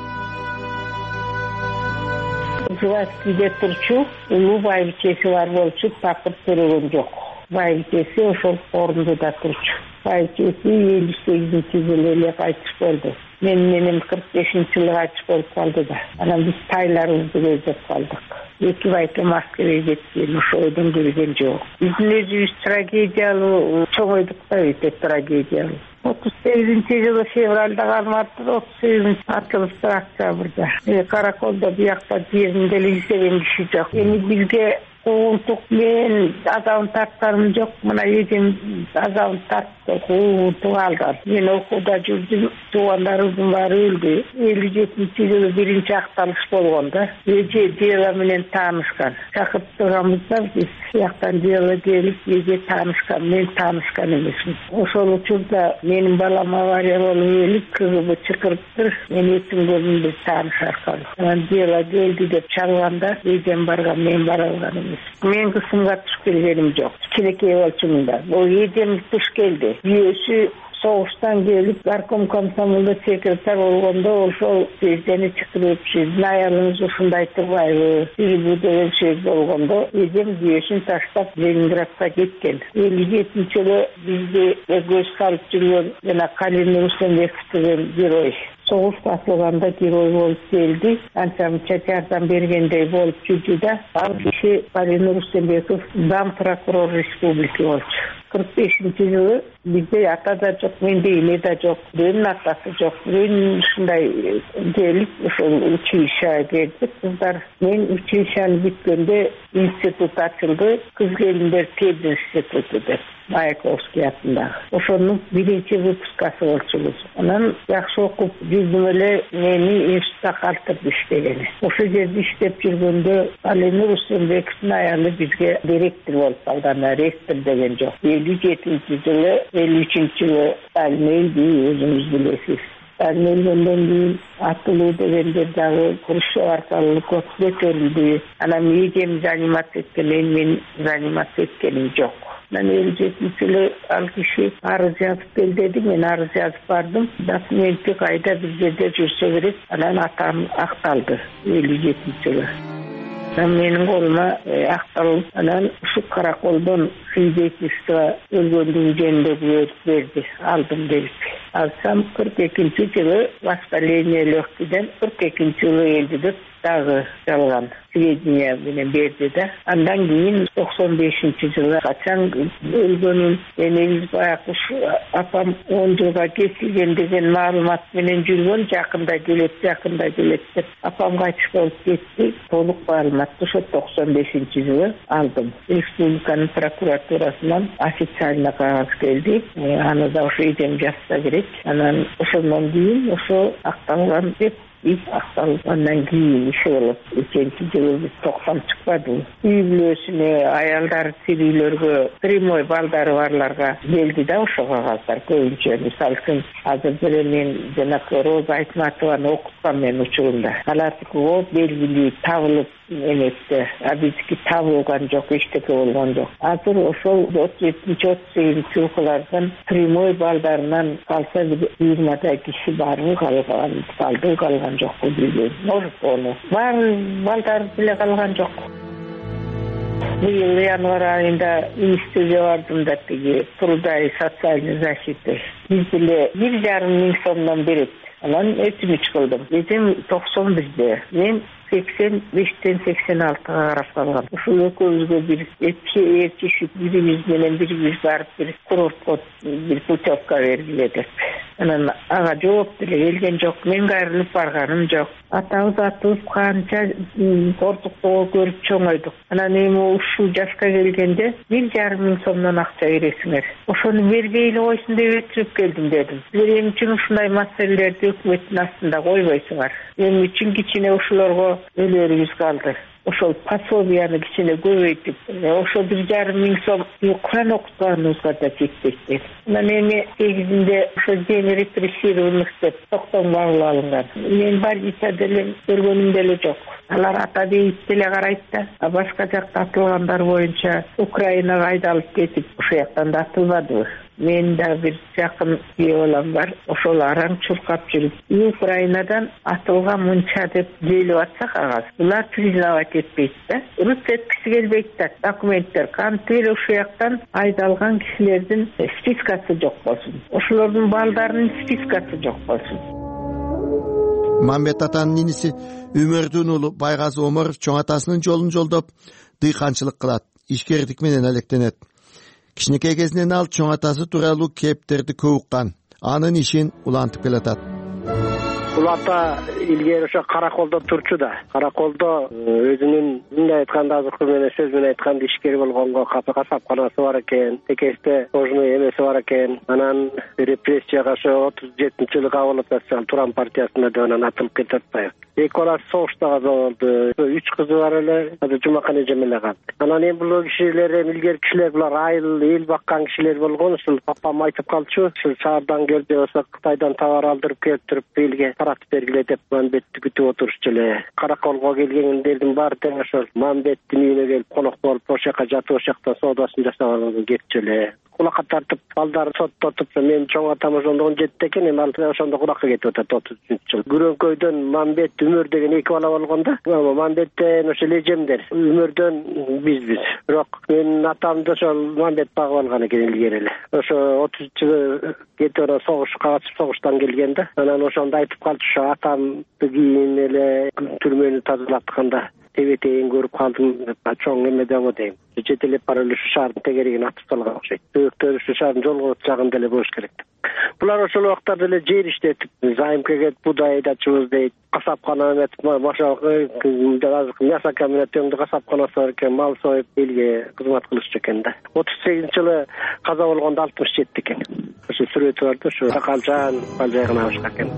Жубаскийде турчу, улуу байбичеси бар болчу, тапкыр төрөгөн жок. Байбичеси ошол орундуда турчу. Байбичеси элүү сегизинчи жылы эле кайтыш болду. Мен менен кырк бешинчи жылы кайтыш болуп калды да. Анан биз тайларыбызды көздөп калдык. Эки байты Москвага кеткен, ошол ойдон келген жок. Биздин өзүбүз трагедиялуу чоңойдук да, өтө трагедиялуу. отуз сегизинчи жылы февралда калмады, отуз сегизинчи атылыпты октябрда. Караколдо биякта жеринде эле издеген киши жок. Эми бизге куугунтук, мен азабын тартканым жок, мына эжем азабын тартты, куугунтук алган. Мен окууда жүрдүм, туугандарыбыздын баары өлдү. элүү жетинчи жылы биринчи акталыш болгон да. Эже дела менен таанышкан. Чакырттырганбызда биз бияктан дела келип, эже таанышкан, мен таанышкан эмесмин. Ошол учурда менин балам авария болуп өлүп, кызыбы чыкырыптыр, мен этим көзүмдү таанышаркан. Анан дела келди деп чалганда, эжем барган, мен бара алган эмес. Мен кысымга туш келгеним жок. Кичинекей болчумун да. Бул эжем туш келди. Бүйөөсү согуштан келип, горком комсомолдо секретарь болгондо ошол эжени чакырып, сиздин аялыңыз ушундай турбайбы, бул деген сөз болгондо, эжем бүйөөсүн таштап Ленинградка кеткен. элүү жетинчи жылы бизди көз салып жүргөн жана Калин Русенбеков деген герой. Согуш башлаганда герой болуп келди. Анча-мынча жардам бергендей болуп жүрдү да. Ал киши Калин Русенбеков зам прокурор республики болчу. кырк бешинчи жылы бизде ата да жок, менде эне да жок, бирөөнүн атасы жок. Бирөөнүн ушундай келип, ошол училищага келдик кыздар. Мен училищаны бүткөндө институт ачылды, кыз келиндер Педин институту деп. Маяковский атындагы. Ошонун биринчи выпускасы болчубуз. Анан жакшы окуп жүрдүм эле, мени институтта калтырды иштегени. Ошол жерде иштеп жүргөндө Алинур Русенбековдун аялы бизге директор болуп калган, ректор деген жок. элүү жетинчи жылы, элүү үчүнчү жылы Сталин өлдү, өзүңүз билесиз. Сталин өлгөндөн кийин атылуу дегендер дагы Хрущев аркылуу көтөрүлдү. Анан эжем заниматься эткен, мен заниматься эткеним жок. Мен элүү жетинчи жылы ал киши арыз жазып кел деди, мен арыз жазып бардым. Документи кайда, бир жерде жүрсө керек. Анан атам акталды элүү жетинчи жылы. Менин колума акталып, анан ушу Караколдон свидетельство өлгөндүгү жөнүндө күбө берди, алдым деп. Алсам кырк экинчи жылы воспаление легкийден кырк экинчи жылы элди деп дагы жалган сведения менен берди да. Андан кийин токсон бешинчи жылы качан өлгөнүн, энебиз баягы апам он жылга кесилген деген маалымат менен жүргөн, жакында келет, жакында келет деп. Апам кайтыш болуп кетти, толук маалыматты ошо токсон бешинчи жылы алдым. Республиканын прокуратурасынан официально кагаз келди, аны да ошо эжем жазса керек. Анан ошондон кийин ошо акталган деп иш акталгандан кийин иши болот. Экинчи жылы биз токсон чыкпады. Үй бүлөсүнө, аялдар тирүүлөргө, прямой балдары барларга келди да ошо кагаздар көбүнчө. Мисалы үчүн азыр деле мен жанакы Роза Айтматованы окуткам мен учурунда. Алардыкы белгилүү табылып эместе, а биздики табылган жок, эчтеке болгон жок. Азыр ошол отуз жетинчи отуз сегизинчи жылкылардан прямой балдарынан калса жыйырмадай киши бары калган, калды калган жок билбейм. Может, ону бар балдар деле калган жок. быйыл январь айында министрге бардым да тиги труда и социальной защиты биз деле бир жарым миң сомдон берет. Анан өтүнүч кылдым. Дедим токсон бизде. Мен сексен бештен сексен алтыга карап калгам. Ушул экөөбүзгө бир ээрчишип бирибиз менен бирибиз барып бир курортко бир путевка бергиле деп. Анан ага жооп деле келген жок. Мен кайрылып барганым жок. Атабыз атыбыз канча кортуктоо көрүп чоңойдук. Анан эми ушул жашка келгенде бир жарым миң сомдон акча бересиңер. Ошону бербейли койсун деп өтүнүп келдим дедим. Силер эмне үчүн ушундай маселелерди өкмөттүн астында койбойсуңар? Эмне үчүн кичине ушуларга өлөрүбүз калды. Ошол пособияны кичине көбөйтүп, ошо бир жарым миң сом Куран окутканыбызга да жетпейт. Анан эми сегизинде ошо жеңил репрессированных деп токтом кабыл алынган. Мен больница деле көргөнүм деле жок. Алар ата дейт деле карайт да, а башка жакта атылгандар боюнча Украинага айдалып кетип, ошол жактан да атылбадыбы. Мен да бир жакын күйөө балам бар, ошол араң чуркап жүрүп, Украинадан атылган мынча деп жыйлап атса кагаз. Булар признавать этпейт да, рус эткиси келбейт да, документтер кантип эле ушул жактан айдалган кишилердин спискасы жок болсун. Ошолордун балдарынын спискасы жок болсун. Мамбет атанын иниси Өмөрдүн уулу Байгазы Оморов чоң атасынын жолун жолдоп, дыйканчылык кылат, ишкердик менен алектенет. Кичинекей кезинен ал чоң атасы тууралуу кептерди көп уккан. Анын ишин улантып келатат. Бул ата илгери ошо Караколдо турчу да. Караколдо өзүнүн мындай айтканда азыркы менен сөз менен айтканда ишкер болгонго касапканасы бар экен, текесте кожуну эмеси бар экен. Анан репрессияга ошо отуз жетинчи жылы кабылып атса Туран партиясына деп анан атылып кетип атпайбы. Эки баласы согушта каза болду. Үч кызы бар эле, азыр Жумакан эжем эле калды. Анан эми бул кишилер эми илгери кишилер булар айыл эл баккан кишилер болгон. Ушул папам айтып калчу, ушул шаардан келип болсо Кытайдан товар алдырып келип туруп элге таратып бергиле деп Мамбетти күтүп отурчу эле. Караколго келгендердин баары тең ошол Мамбеттин үйүнө келип конок болуп ошол жака жатып ошол жактан соодасын жасап алган кетчү эле. Кулакка тартып балдары соттотуп, мен чоң атам ошондон жетти экен, эми ал ошондо кулакка кетип атат отуз үчүнчү жыл. Күрөңкөйдөн Мамбет, Өмөр деген эки бала болгондо, Мамбеттен ошол эжемдер, Өмөрдөн бизбиз. Бирок менин атамды ошол Мамбет багып алган экен илгери эле. Ошо отуз жылы кетип анан согушка катышып согуштан келгенде, анан ошондо айтып калчу, ошо атамды кийин эле түрмөнү тазалатканда тебетейин көрүп калдым деп чоң эме демо дейм. Жетелеп бара эле ушу шаардын тегерегине атып салган окшойт. Бөөктөр ушу шаардын жолго жагында эле болуш керек. Булар ошол убактарда эле жер иштетип, займкеге будай айдачыбыз дейт, касапкана эметип, машал мясо комбинатында касапканасы бар экен, мал союп элге кызмат кылышчу экен да. отуз сегизинчи жылы каза болгондо алтымыш жети экен. Ошо сүрөтү бар да, ушу Акалжан балжайгына алышкан экен.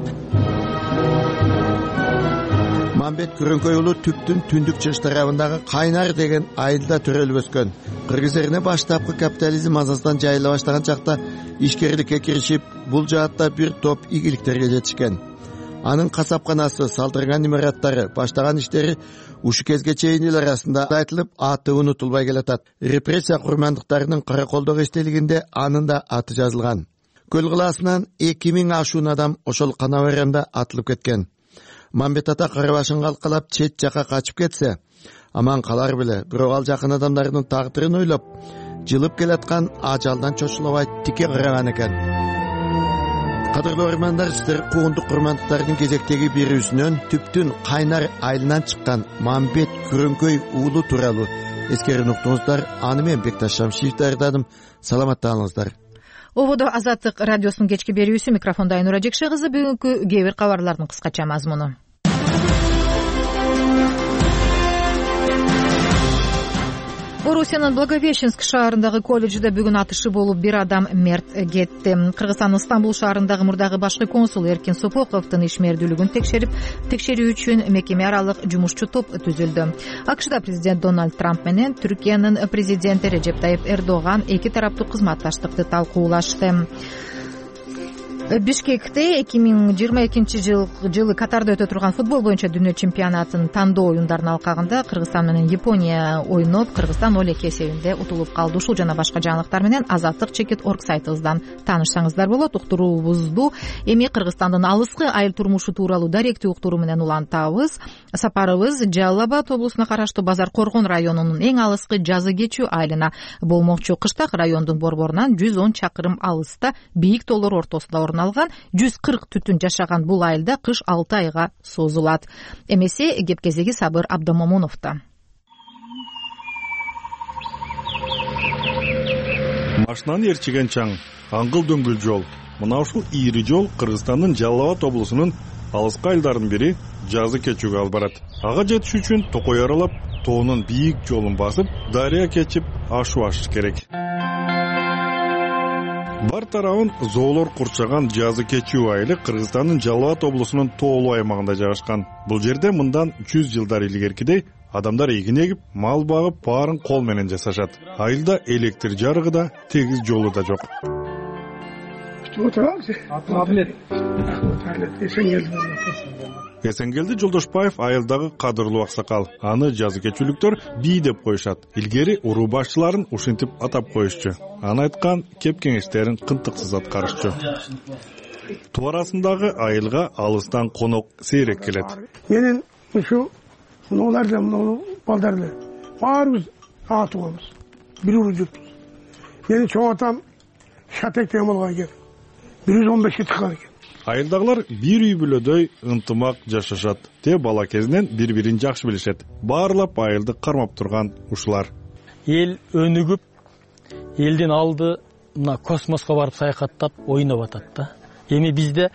Мамбет Күрөңкөй уулу Түптүн түндүк чыгыш тарабындагы Кайнар деген айылда төрөлүп өскөн. Кыргыз элине баштапкы капитализм азастан жайыла баштаган чакта ишкерликке киришип, бул жаатта бир топ ийгиликтерге жетишкен. Анын касапканасы, салдырган имараттары, баштаган иштери ушу кезге чейин эл арасында айтылып, аты унутулбай келатат. Репрессия курмандыктарынын Караколдогу эстелигинде анын да аты жазылган. Көл кылаасынан эки миң ашуун адам ошол кана байрамда атылып кеткен. Мамбет ата кара башын калкалап чет жака качып кетсе, аман калар беле, бирок ал жакын адамдарынын тагдырын ойлоп, жылып келаткан ажалдан чочулабай тике караган экен. Кадырлуу көрөрмандар, сиздер куугундук курмандыктардын кезектеги бирүүсүнөн Түптүн Кайнар айылынан чыккан Мамбет Күрөңкөй уулу тууралуу эскерүүнү уктуңуздар. Аны мен Бекташ Шамшиев даярдадым. Саламаттаныңыздар. Ободо Азаттык радиосунун кечки берүүсү, микрофонда Айнура Жекше кызы. Бүгүнкү кээ бир кабарлардын кыскача мазмуну. Орусиянын Благовещенск шаарындагы колледжде бүгүн атышы болуп бир адам мерт кетти. Кыргызстандын Стамбул шаарындагы мурдагы башкы консул Эркин Сопоковдун ишмердүүлүгүн текшерип, текшерүү үчүн мекеме аралык жумушчу топ түзүлдү. АКШда президент Дональд Трамп менен Түркиянын президенти Режеп Тайип Эрдоган эки тараптуу кызматташтыкты талкуулашты. Бишкекте эки миң жыйырма экинчи жылы Катарда өтө турган футбол боюнча дүйнө чемпионатын тандоо оюндарынын алкагында Кыргызстан менен Япония ойноп, Кыргызстан ноль эки эсебинде утулуп калды. Ушул жана башка жаңылыктар менен Азаттык чекит орг сайтыбыздан таанышсаңыздар болот. Уктуруубузду эми Кыргызстандын алыскы айыл турмушу тууралуу даректүү уктуруу менен улантабыз. Сапарыбыз Жалал Абад облусуна караштуу Базар Коргон районунун эң алыскы жазы кечүү айылына болмокчу. Кыштак райондун борборунан жүз он чакырым алыста бийик тоолор ортосунда орун алган жүз кырк түтүн жашаган бул айылда кыш алты айга созулат. Эмесе кеп кезеги Сабыр Абдымомуновдо. Машинаны ээрчиген чаң, аңгыл дөңгүл жол. Мына ушул ийри жол Кыргызстандын Жалал Абад облусунун алыскы айылдарынын бири жазы кечүүгө алып барат. Ага жетиш үчүн токой аралап, тоонун бийик жолун басып, дарыя кечип, ашуу ашыш керек. Бар тарабын зоолор курчаган жазы кечүү айылы Кыргызстандын Жалал Абад облусунун тоолуу аймагында жайгашкан. Бул жерде мындан жүз жылдар илгеркидей адамдар эгин эгип, мал багып, баарын кол менен жасашат. Айылда электр жарыгы да, тегиз жолу да жок. Эсенгелди Жолдошбаев айылдагы кадырлуу аксакал. Аны жазы кечүүлүктөр бий деп коюшат. Илгери уруу башчыларын ушинтип атап коюшчу. Аны айткан кеп кеңештерин кынтыксыз аткарышчу. Туарасындагы айылга алыстан конок сейрек келет. Менин ушу мунуларды, муну балдарды баарыбыз аты болобуз. Бир уруу журтпуз. Менин чоң атам Шатек деген болгон экен. бир жүз он бешке чыккан экен. Айылдагылар бир үй бүлөдөй ынтымак жашашат. Те бала кезинен бири-бирин жакшы билишет. Баарлап айылды кармап турган ушулар. Эл өнүгүп, элдин алды мына космоско барып саякаттап ойноп атат да. Эми бизде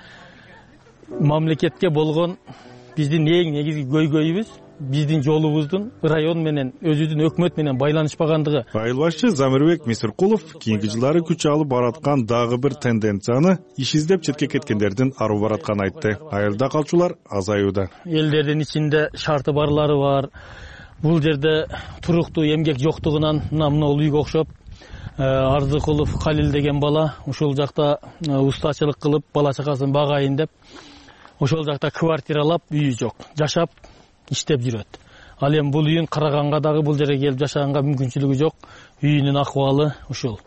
мамлекетке болгон биздин эң негизги көйгөйүбүз биздин жолубуздун район менен өзүбүздүн өкмөт менен байланышпагандыгы. Айыл башчы Замирбек Мисиркулов кийинки жылдары күч алып бараткан дагы бир тенденцияны иш издеп четке кеткендердин аруу баратканын айтты. Айылда калчулар азаюуда. Элдердин ичинде шарты барлары бар. Бул жерде туруктуу эмгек жоктугунан мына мына үйгө окшоп Ардыкулов Калил деген бала ушул жакта устачылык кылып бала чакасын багайын деп ошол жакта квартиралап үйү жок жашап иштеп жүрөт. Ал эми бул үйүн караганга дагы бул жерге келип жашаганга мүмкүнчүлүгү жок. Үйүнүн акыбалы ушул.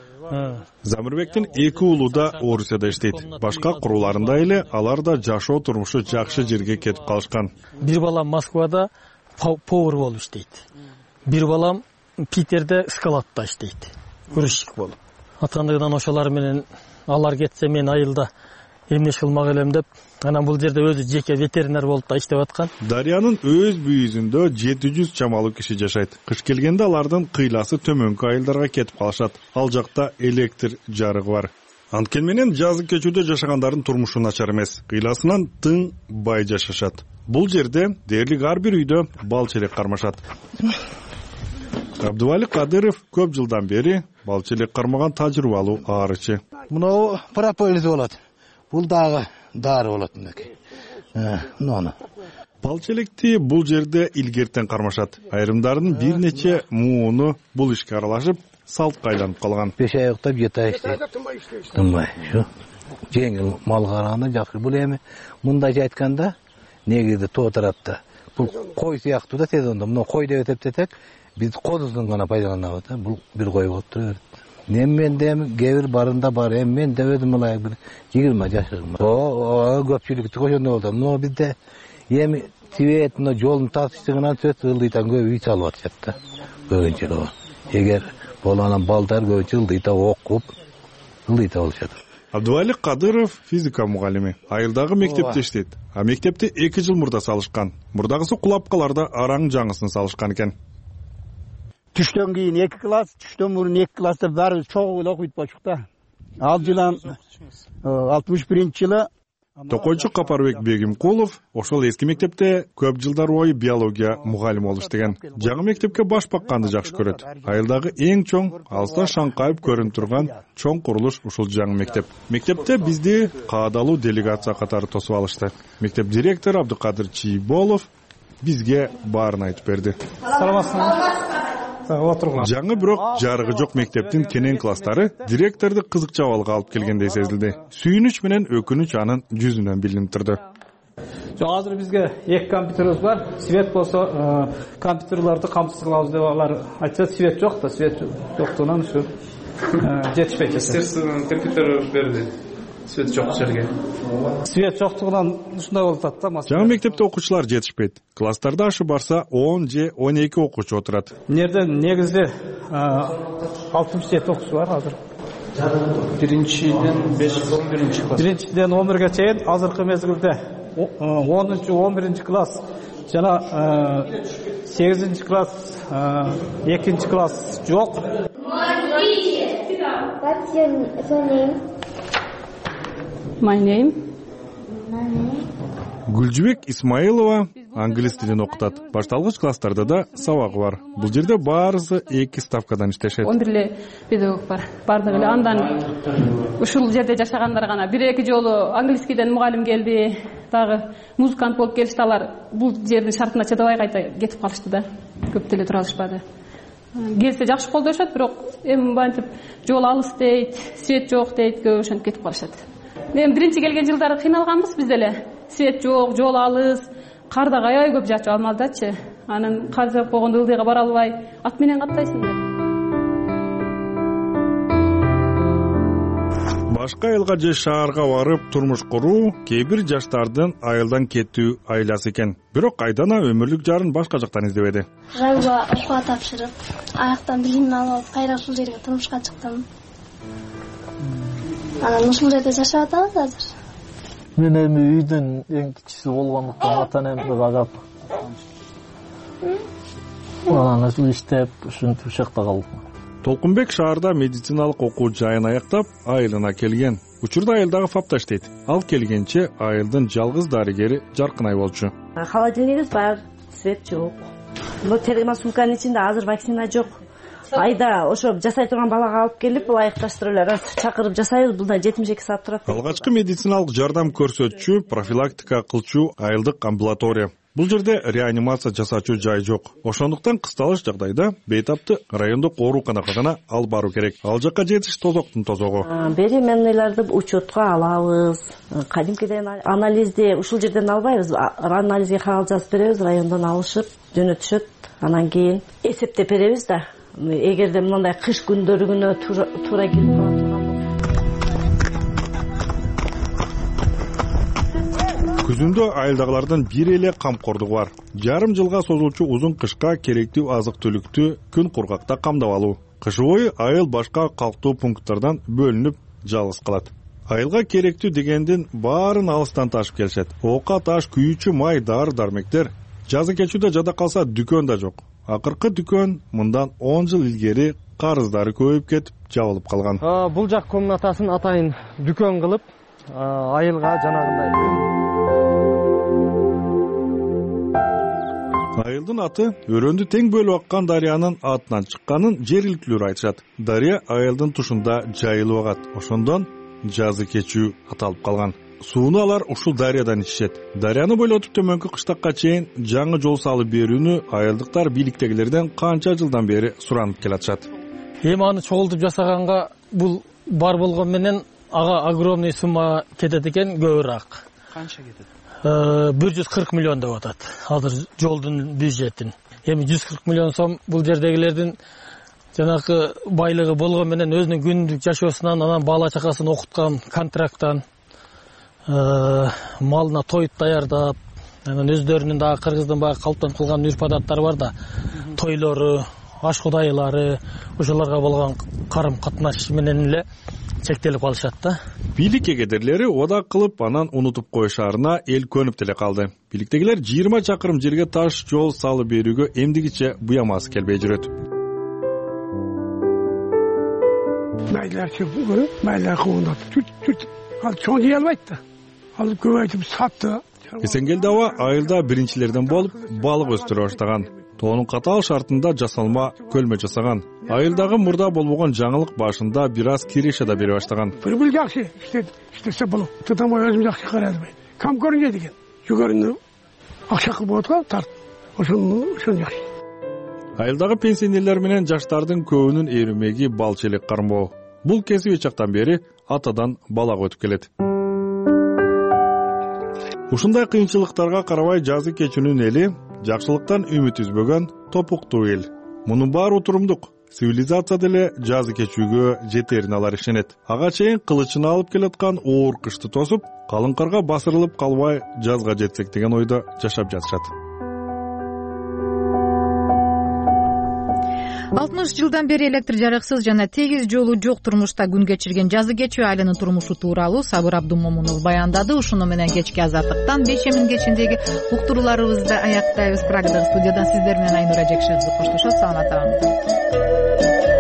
Замирбектин эки уулу да Орусияда иштейт. Башка куруларында эле алар да жашоо турмушу жакшы жерге кетип калышкан. Бир балам Москвада повар болуп иштейт. Бир балам Питерде складта иштейт. Грузчик болуп. Аткандыгынан ошолар менен алар кетсе мен айылда эмнеш кылмак элем деп, анан бул жерде өзү жеке ветеринар болуп да иштеп аткан. Дарыянын өз бүйүзүндө жети жүз чамалуу киши жашайт. Кыш келгенде алардын кыйласы төмөнкү айылдарга кетип калышат. Ал жакта электр жарыгы бар. Анткени менен жазы кечүүдө жашагандардын турмушу начар эмес. Кыйласынан тың бай жашашат. Бул жерде дээрлик ар бир үйдө бал челек кармашат. Абдували Кадыров көп жылдан бери бал челек кармаган тажрыйбалуу аарычы. Мынау прополис болот. Бул дагы дары болот мынакей. Муну. Бал челекти бул жерде илгертен кармашат. Айрымдарынын бир нече мууну бул ишке аралашып, салтка айланып калган. беш ай уктап жети ай иштейт. Тынбай, шу. Жеңил мал караганда жакшы. Бул эми мындайча айтканда негизи тоо тарапта бул кой сыяктуу да сезондо. Мына кой деп эсептесек, биз козусун гана пайдаланабыз да. Бул бир кой болуп тура берет. Мен де кээ бир барында бар, эми мен де өзүм ылайык бир жыйырма жашым. О, көпчүлүктү ошондой болду. Мына бизде эми свет, мына жолдун тартыштыгынан сөз ылдыйтан көп үй салып атышат да. Көбүнчө. Эгер болганан балдар көбүнчө ылдыйта окуп, ылдыйта болушат. Абдували Кадыров физика мугалими. Айылдагы мектепте иштейт. А мектепти эки жыл мурда салышкан. Мурдагысы кулап каларда араң жаңысын салышкан экен. Түштөн кийин эки класс, түштөн мурун эки класста баары чогуу эле окуйт болчук да. Ал жылы алтымыш биринчи жылы Токойчу Капарбек Бегимкулов ошол эски мектепте көп жылдар бою биология мугалими болуп иштеген. Жаңы мектепке баш бакканды жакшы көрөт. Айылдагы эң чоң, алыста шаңкайып көрүнүп турган чоң курулуш ушул жаңы мектеп. Мектепте бизди каадалуу делегация катары тосуп алышты. Мектеп директору Абдыкадыр Чийболов бизге баарын айтып берди. Саламатсызбы? отурган. Жаңы бирок жарыгы жок мектептин кенен класстары директорду кызык абалга алып келгендей сезилди. Сүйүнүч менен өкүнүч анын жүзүнөн билинип турду. Жок, азыр бизге эки компьютерибиз бар. Свет болсо компьютерлерди камсыз кылабыз деп алар айтса, свет жок да, свет жоктугунан ушу жетишпейт. Министерство компьютер берди. Свет жок жерге. Свет жоктугунан ушундай болуп атат да. Жаңы мектепте окуучулар жетишпейт. Класстарда ашы барса он же он эки окуучу отурат. Нерде негизде алтымыш жети окуучу бар азыр. Биринчиден беш он биринчи класс. Биринчиден он бирге чейин азыркы мезгилде онунчу он биринчи класс жана сегизинчи класс, экинчи класс жок. What's your name? My name? Гүлжүбек Исмаилова англис тилин окутат. Башталгыч класстарда да сабагы бар. Бул жерде баарысы эки ставкадан иштешет. он бир эле педагог бар. Бардыгы эле андан ушул жерде жашагандар гана бир эки жолу англискийден мугалим келди, дагы музыкант болуп келишти. Алар бул жердин шартына чыдабай кайта кетип калышты да. Көп деле тура алышпады. Келсе жакшы колдошот, бирок эми мынтип жол алыс дейт, свет жок дейт, көп ошентип кетип калышат. Мен биринчи келген жылдары кыйналганбыз биз деле. Свет жок, жол алыс, карда аябай көп жачып алмалдачы. Анан кар жаап койгондо ылдыйга бара албай, ат менен каттайсың деп. Башка айылга же шаарга барып турмуш куруу кээ бир жаштардын айылдан кетүү айласы экен. Бирок Айдана өмүрлүк жарын башка жактан издебеди. Жайга окууга тапшырып, аяктан билим алып, кайра ушул жерге турмушка чыктым. Анан ушул жерде жашап атабыз азыр. Мен эми үйдүн эң кичиси болгондуктан ата энемди багап. Анан ушул иштеп, ушинтип ушакта калдым. Толкунбек шаарда медициналык окуу жайын аяктап, айылына келген. Учурда айылдагы фапта иштейт. Ал келгенче айылдын жалгыз дарыгери Жаркынай болчу. Холодильнигибиз бар, свет жок. Бул термосумканын ичинде азыр вакцина жок. Айда ошо жасай турган балага алып келип, ылайыкташтырып эле чакырып жасайбыз. Бул жетимиш эки саат турат. Алгачкы медициналык жардам көрсөтчү, профилактика кылчу айылдык амбулатория. Бул жерде реанимация жасачу жай жок. Ошондуктан кысталыш жагдайда бейтапты райондук ооруканага гана алып баруу керек. Ал жакка жетиш тозоктун тозогу. Беременныйларды учетко алабыз. Кадимкиден анализди ушул жерден албайбыз. Анализге кагыл жазып беребиз, райондон алышып, жөнөтүшөт. Анан кийин эсептеп беребиз да. Эгерде мындай кыш күндөрүнө туура келип кала турган Күзүндө айылдагылардын бир эле камкордугу бар. Жарым жылга созулчу узун кышка керектүү азык-түлүктү күн кургакта камдап алуу. Кыш бою айыл башка калктуу пункттардан бөлүнүп жалгыз калат. Айылга керектүү дегендин баарын алыстан ташып келишет. Ока таш, күйүүчү май, дары-дармектер. Жазы кечүүдө жада калса дүкөн да жок. Акыркы дүкөн мындан он жыл илгери карыздары көбөйүп кетип, жабылып калган. Бул жак комнатасын атайын дүкөн кылып, айылга жанагындай. Айылдын аты өрөндү тең бөлүп аккан дарыянын атынан чыкканын жергиликтүүлөр айтышат. Дарыя айылдын тушунда жайылып агат. Ошондон жазы кечүү аталып калган. Сууну алар ушул дарыядан ичишет. Дарыяны бойлотуп төмөнкү кыштакка чейин жаңы жол салып берүүнү айылдыктар бийликтегилерден канча жылдан бери суранып келатышат. Эми аны чогултуп жасаганга бул бар болгон менен ага огромный сумма кетет экен, көбүрөөк. Канча кетет? бир жүз кырк миллион деп атат азыр жолдун бюджетин. Эми жүз кырк миллион сом бул жердегилердин жанагы байлыгы болгон менен өзүнүн күндүк жашоосунан, анан бала чакасын окуткан контракттан, малына той даярдап, анан өздөрүнүн дагы кыргыздын баягы калыптан калган үрп-адаттары бар да, тойлору, аш кудайлары, ошолорго болгон карым-катнаш менен эле чектелип калышат да. Бийлик эгедерлери одак кылып, анан унутуп коюшарына эл көнүп деле калды. Бийликтегилер жыйырма чакырым жерге таш жол салып берүүгө эмдигиче буямасы келбей жүрөт. Майлар чыгып көрүп, майлар куундап, чүт-чүт. Ал чоң дей албайт да. Ал көбөйтүп сатты. Эсенгелди аба айылда биринчилерден болуп балык өстүрө баштаган. Тоонун катаал шартында жасалма көлмө жасаган. Айылдагы мурда болбогон жаңылык башында бир аз киреше да бере баштаган. Бир-бир жакшы иштесе болот. Тутамай өзүм жакшы карадым. Кам көрүнө деген. Жүгөрүнү акча кылып отко тарт. Ошону ошону жакшы. Айылдагы пенсионерлер менен жаштардын көбүнүн эримеги бал челек кармоо. Бул кесип чактан бери атадан балага өтүп келет. Ушундай кыйынчылыктарга карабай жазы кечүүнүн эли жакшылыктан үмүт үзбөгөн топуктуу эл. Мунун баары утурумдук. Цивилизация деле жазы кечүүгө жетерин алар ишенет. Ага чейин кылычын алып келаткан оор кышты тосуп, калың карга басырылып калбай жазга жетсек деген ойдо жашап жатышат. алтымыш жылдан бери электр жарыксыз жана тегиз жолу жок турмушта күн кечирген жазы кечүү айылынын турмушу тууралуу Сабыр Абдумомунов баяндады. Ушуну менен кечки азаттыктан бешемин кечиндеги уктурууларыбызды аяктайбыз. Прагадагы студиядан сиздер менен Айнура Жекшев коштошот. Саламатта болуңуздар.